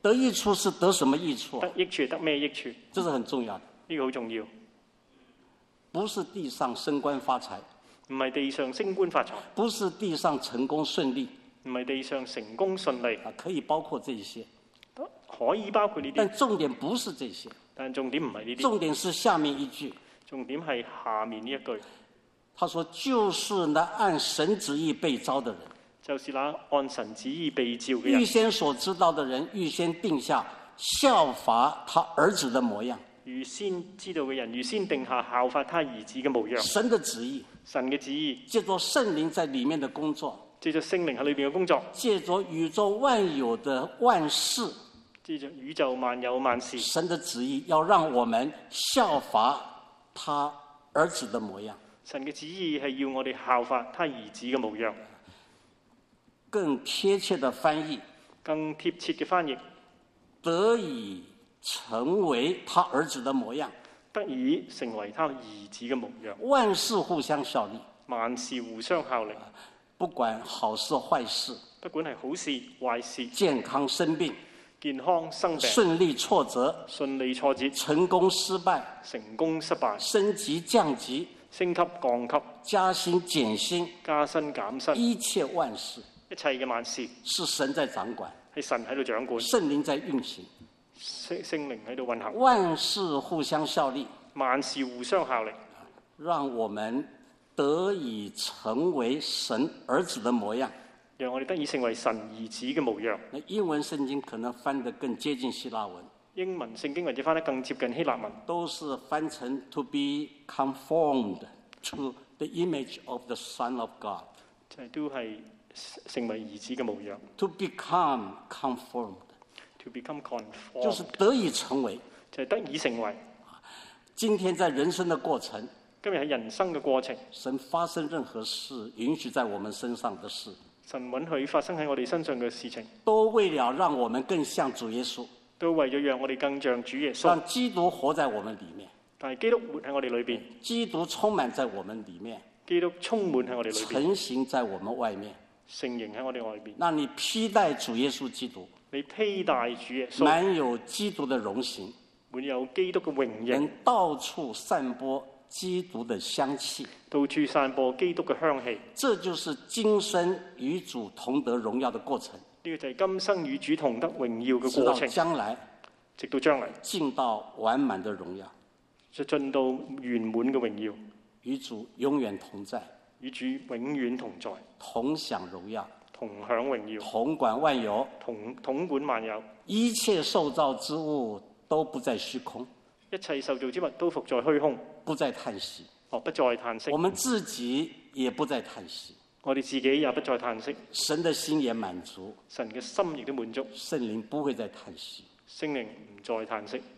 得益處是得什麼益處？ 得益處係得咩益處？ 這是很重要的。 呢個好重要， 不是地上升官發財， 唔係地上升官發財， 不是地上成功順利， 唔係地上成功順利， 啊，可以包括這些， 可以包括呢啲， 但重點不是這些， 但重點唔係呢啲， 重點是下面一句， 重點係下面呢一句， 他說就是那按神旨意被召的人， 就是那按神旨意被召嘅人， 預先所知道的人，預先定下效法他兒子的模樣。 預先知道嘅人，預先定下效法他兒子嘅模樣。 神的旨意， 神嘅旨意， 借着聖靈在裏面的工作， 借着聖靈喺裏邊嘅工作， 借着宇宙萬有的萬事， 借着宇宙萬有萬事， 神的旨意要讓我們效法他兒子的模樣。 神嘅旨意係要我哋效法他兒子嘅模樣。 更貼切的翻譯， 更貼切嘅翻譯， 得以成為他兒子的模樣， 得以成為他兒子嘅模樣。 萬事互相效力， 萬事互相效力， 不管好事壞事， 不管係好事壞事， 健康生病， 健康生病， 順利挫折， 順利挫折， 成功失敗， 成功失敗， 升級降級， 升級降級， 加薪減薪， 加薪減薪， 一切萬事， 一切嘅萬事是神在掌管， 係神喺度掌管， 聖靈在運行， 聖聖靈喺度運行， 萬事互相效力， 萬事互相效力， 讓我們得以成為神兒子的模樣。 讓我哋得以成為神兒子嘅模樣。 那英文聖經可能翻得更接近希臘文， 英文聖經或者翻得更接近希臘文， 都是翻成 to be conformed to the image of the Son of God， 就係都係成為兒子嘅模樣。 to become conformed， To become conformed， 就是得以成為。 就係得以成為。 今天在人生的過程， 今日喺人生嘅過程， 神發生任何事，允許在我們身上的事， 神允許發生喺我哋身上嘅事情， 都為了讓我們更像主耶穌， 都為咗讓我哋更像主耶穌。 讓基督活在我們裡面， 但係基督活喺我哋裏邊， 基督充滿在我們裡面， 基督充滿喺我哋裏邊， 成形在我們外面。 成形喺我哋外邊。 那你披戴主耶穌基督， 你披戴主耶穌， 滿有基督的榮形， 滿有基督嘅榮能形， 到處散播基督的香氣， 到處散播基督嘅香氣。 這就是今生與主同得榮耀的過程。 呢個就係今生與主同得榮耀嘅直到過程， 將來直到將來進到完滿的榮耀， 就進到圓滿嘅榮耀， 與主永遠同在， 與主永遠同在， 同享榮耀， 同享榮耀， 統管萬有， 同統管萬有， 一切受造之物都不再虛空， 一切受造之物都伏在虛空， 不再嘆息。 哦，不再嘆息我。們自己也不再嘆息， 我哋自己也不再嘆息， 神的心也滿足， 神嘅心亦都滿足， 聖靈不會再嘆息。 聖靈唔再嘆息。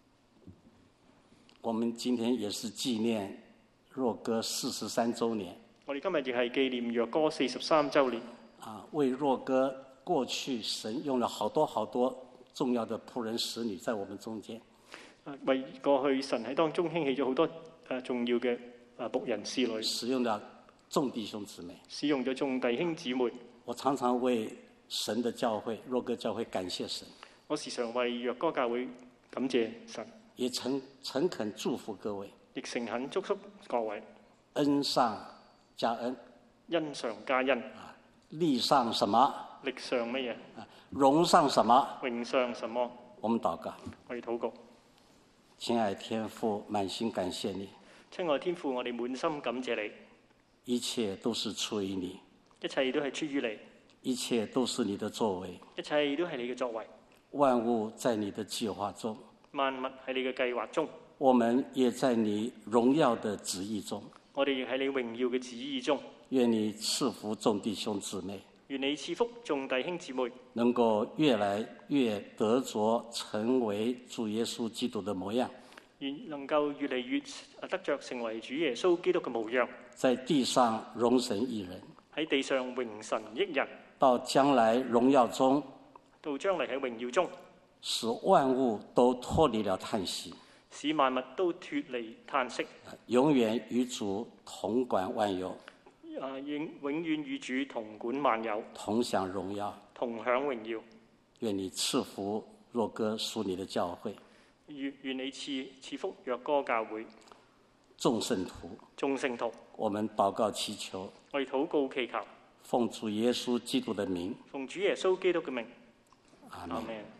我們今天也是紀念若哥四十三週年， 我哋今日亦係紀念若哥四十三週年。 啊，為若哥過去神用了好多好多重要的僕人使女在我們中間， 啊，為過去神喺當中興起咗好多誒重要嘅誒僕人侍女， 使用了眾弟兄姊妹。 使用咗眾弟兄姊妹。 我常常為神的教會若哥教會感謝神， 我時常為若哥教會感謝神， 也誠誠懇祝福各位， 亦誠懇祝福各位， 恩上加恩， 恩上加恩， 力上什麼？ 力上乜嘢？ 榮上什麼？ 榮上什麼？ 我們禱告。 我哋禱告。 親愛天父，滿心感謝你， 親愛天父，我哋滿心感謝你， 一切都是出於你， 一切都係出於你， 一切都是你的作為， 一切都係你嘅作為， 萬物在你的計劃中， 萬物喺你嘅計劃中， 我們也在你榮耀的旨意中。 我哋亦喺你榮耀嘅旨意中。 願你賜福眾弟兄姊妹， 願你賜福眾弟兄姊妹， 能夠越來越得着成為主耶穌基督的模樣， 願能夠越嚟越得着成為主耶穌基督嘅模樣， 在地上榮神益人， 喺地上榮神益人， 到將來榮耀中， 到將嚟喺榮耀中， 使萬物都脫離了嘆息， 使萬物都脫離嘆息， 永遠與主同管萬有， 啊，永永遠與主同管萬有， 同享榮耀。 同享榮耀。 願你賜福若歌屬你的教會。 願願你賜賜福若歌教會。 眾聖徒， 眾聖徒， 我們禱告祈求， 我哋禱告祈求， 奉主耶穌基督的名， 奉主耶穌基督嘅名， 阿阿門。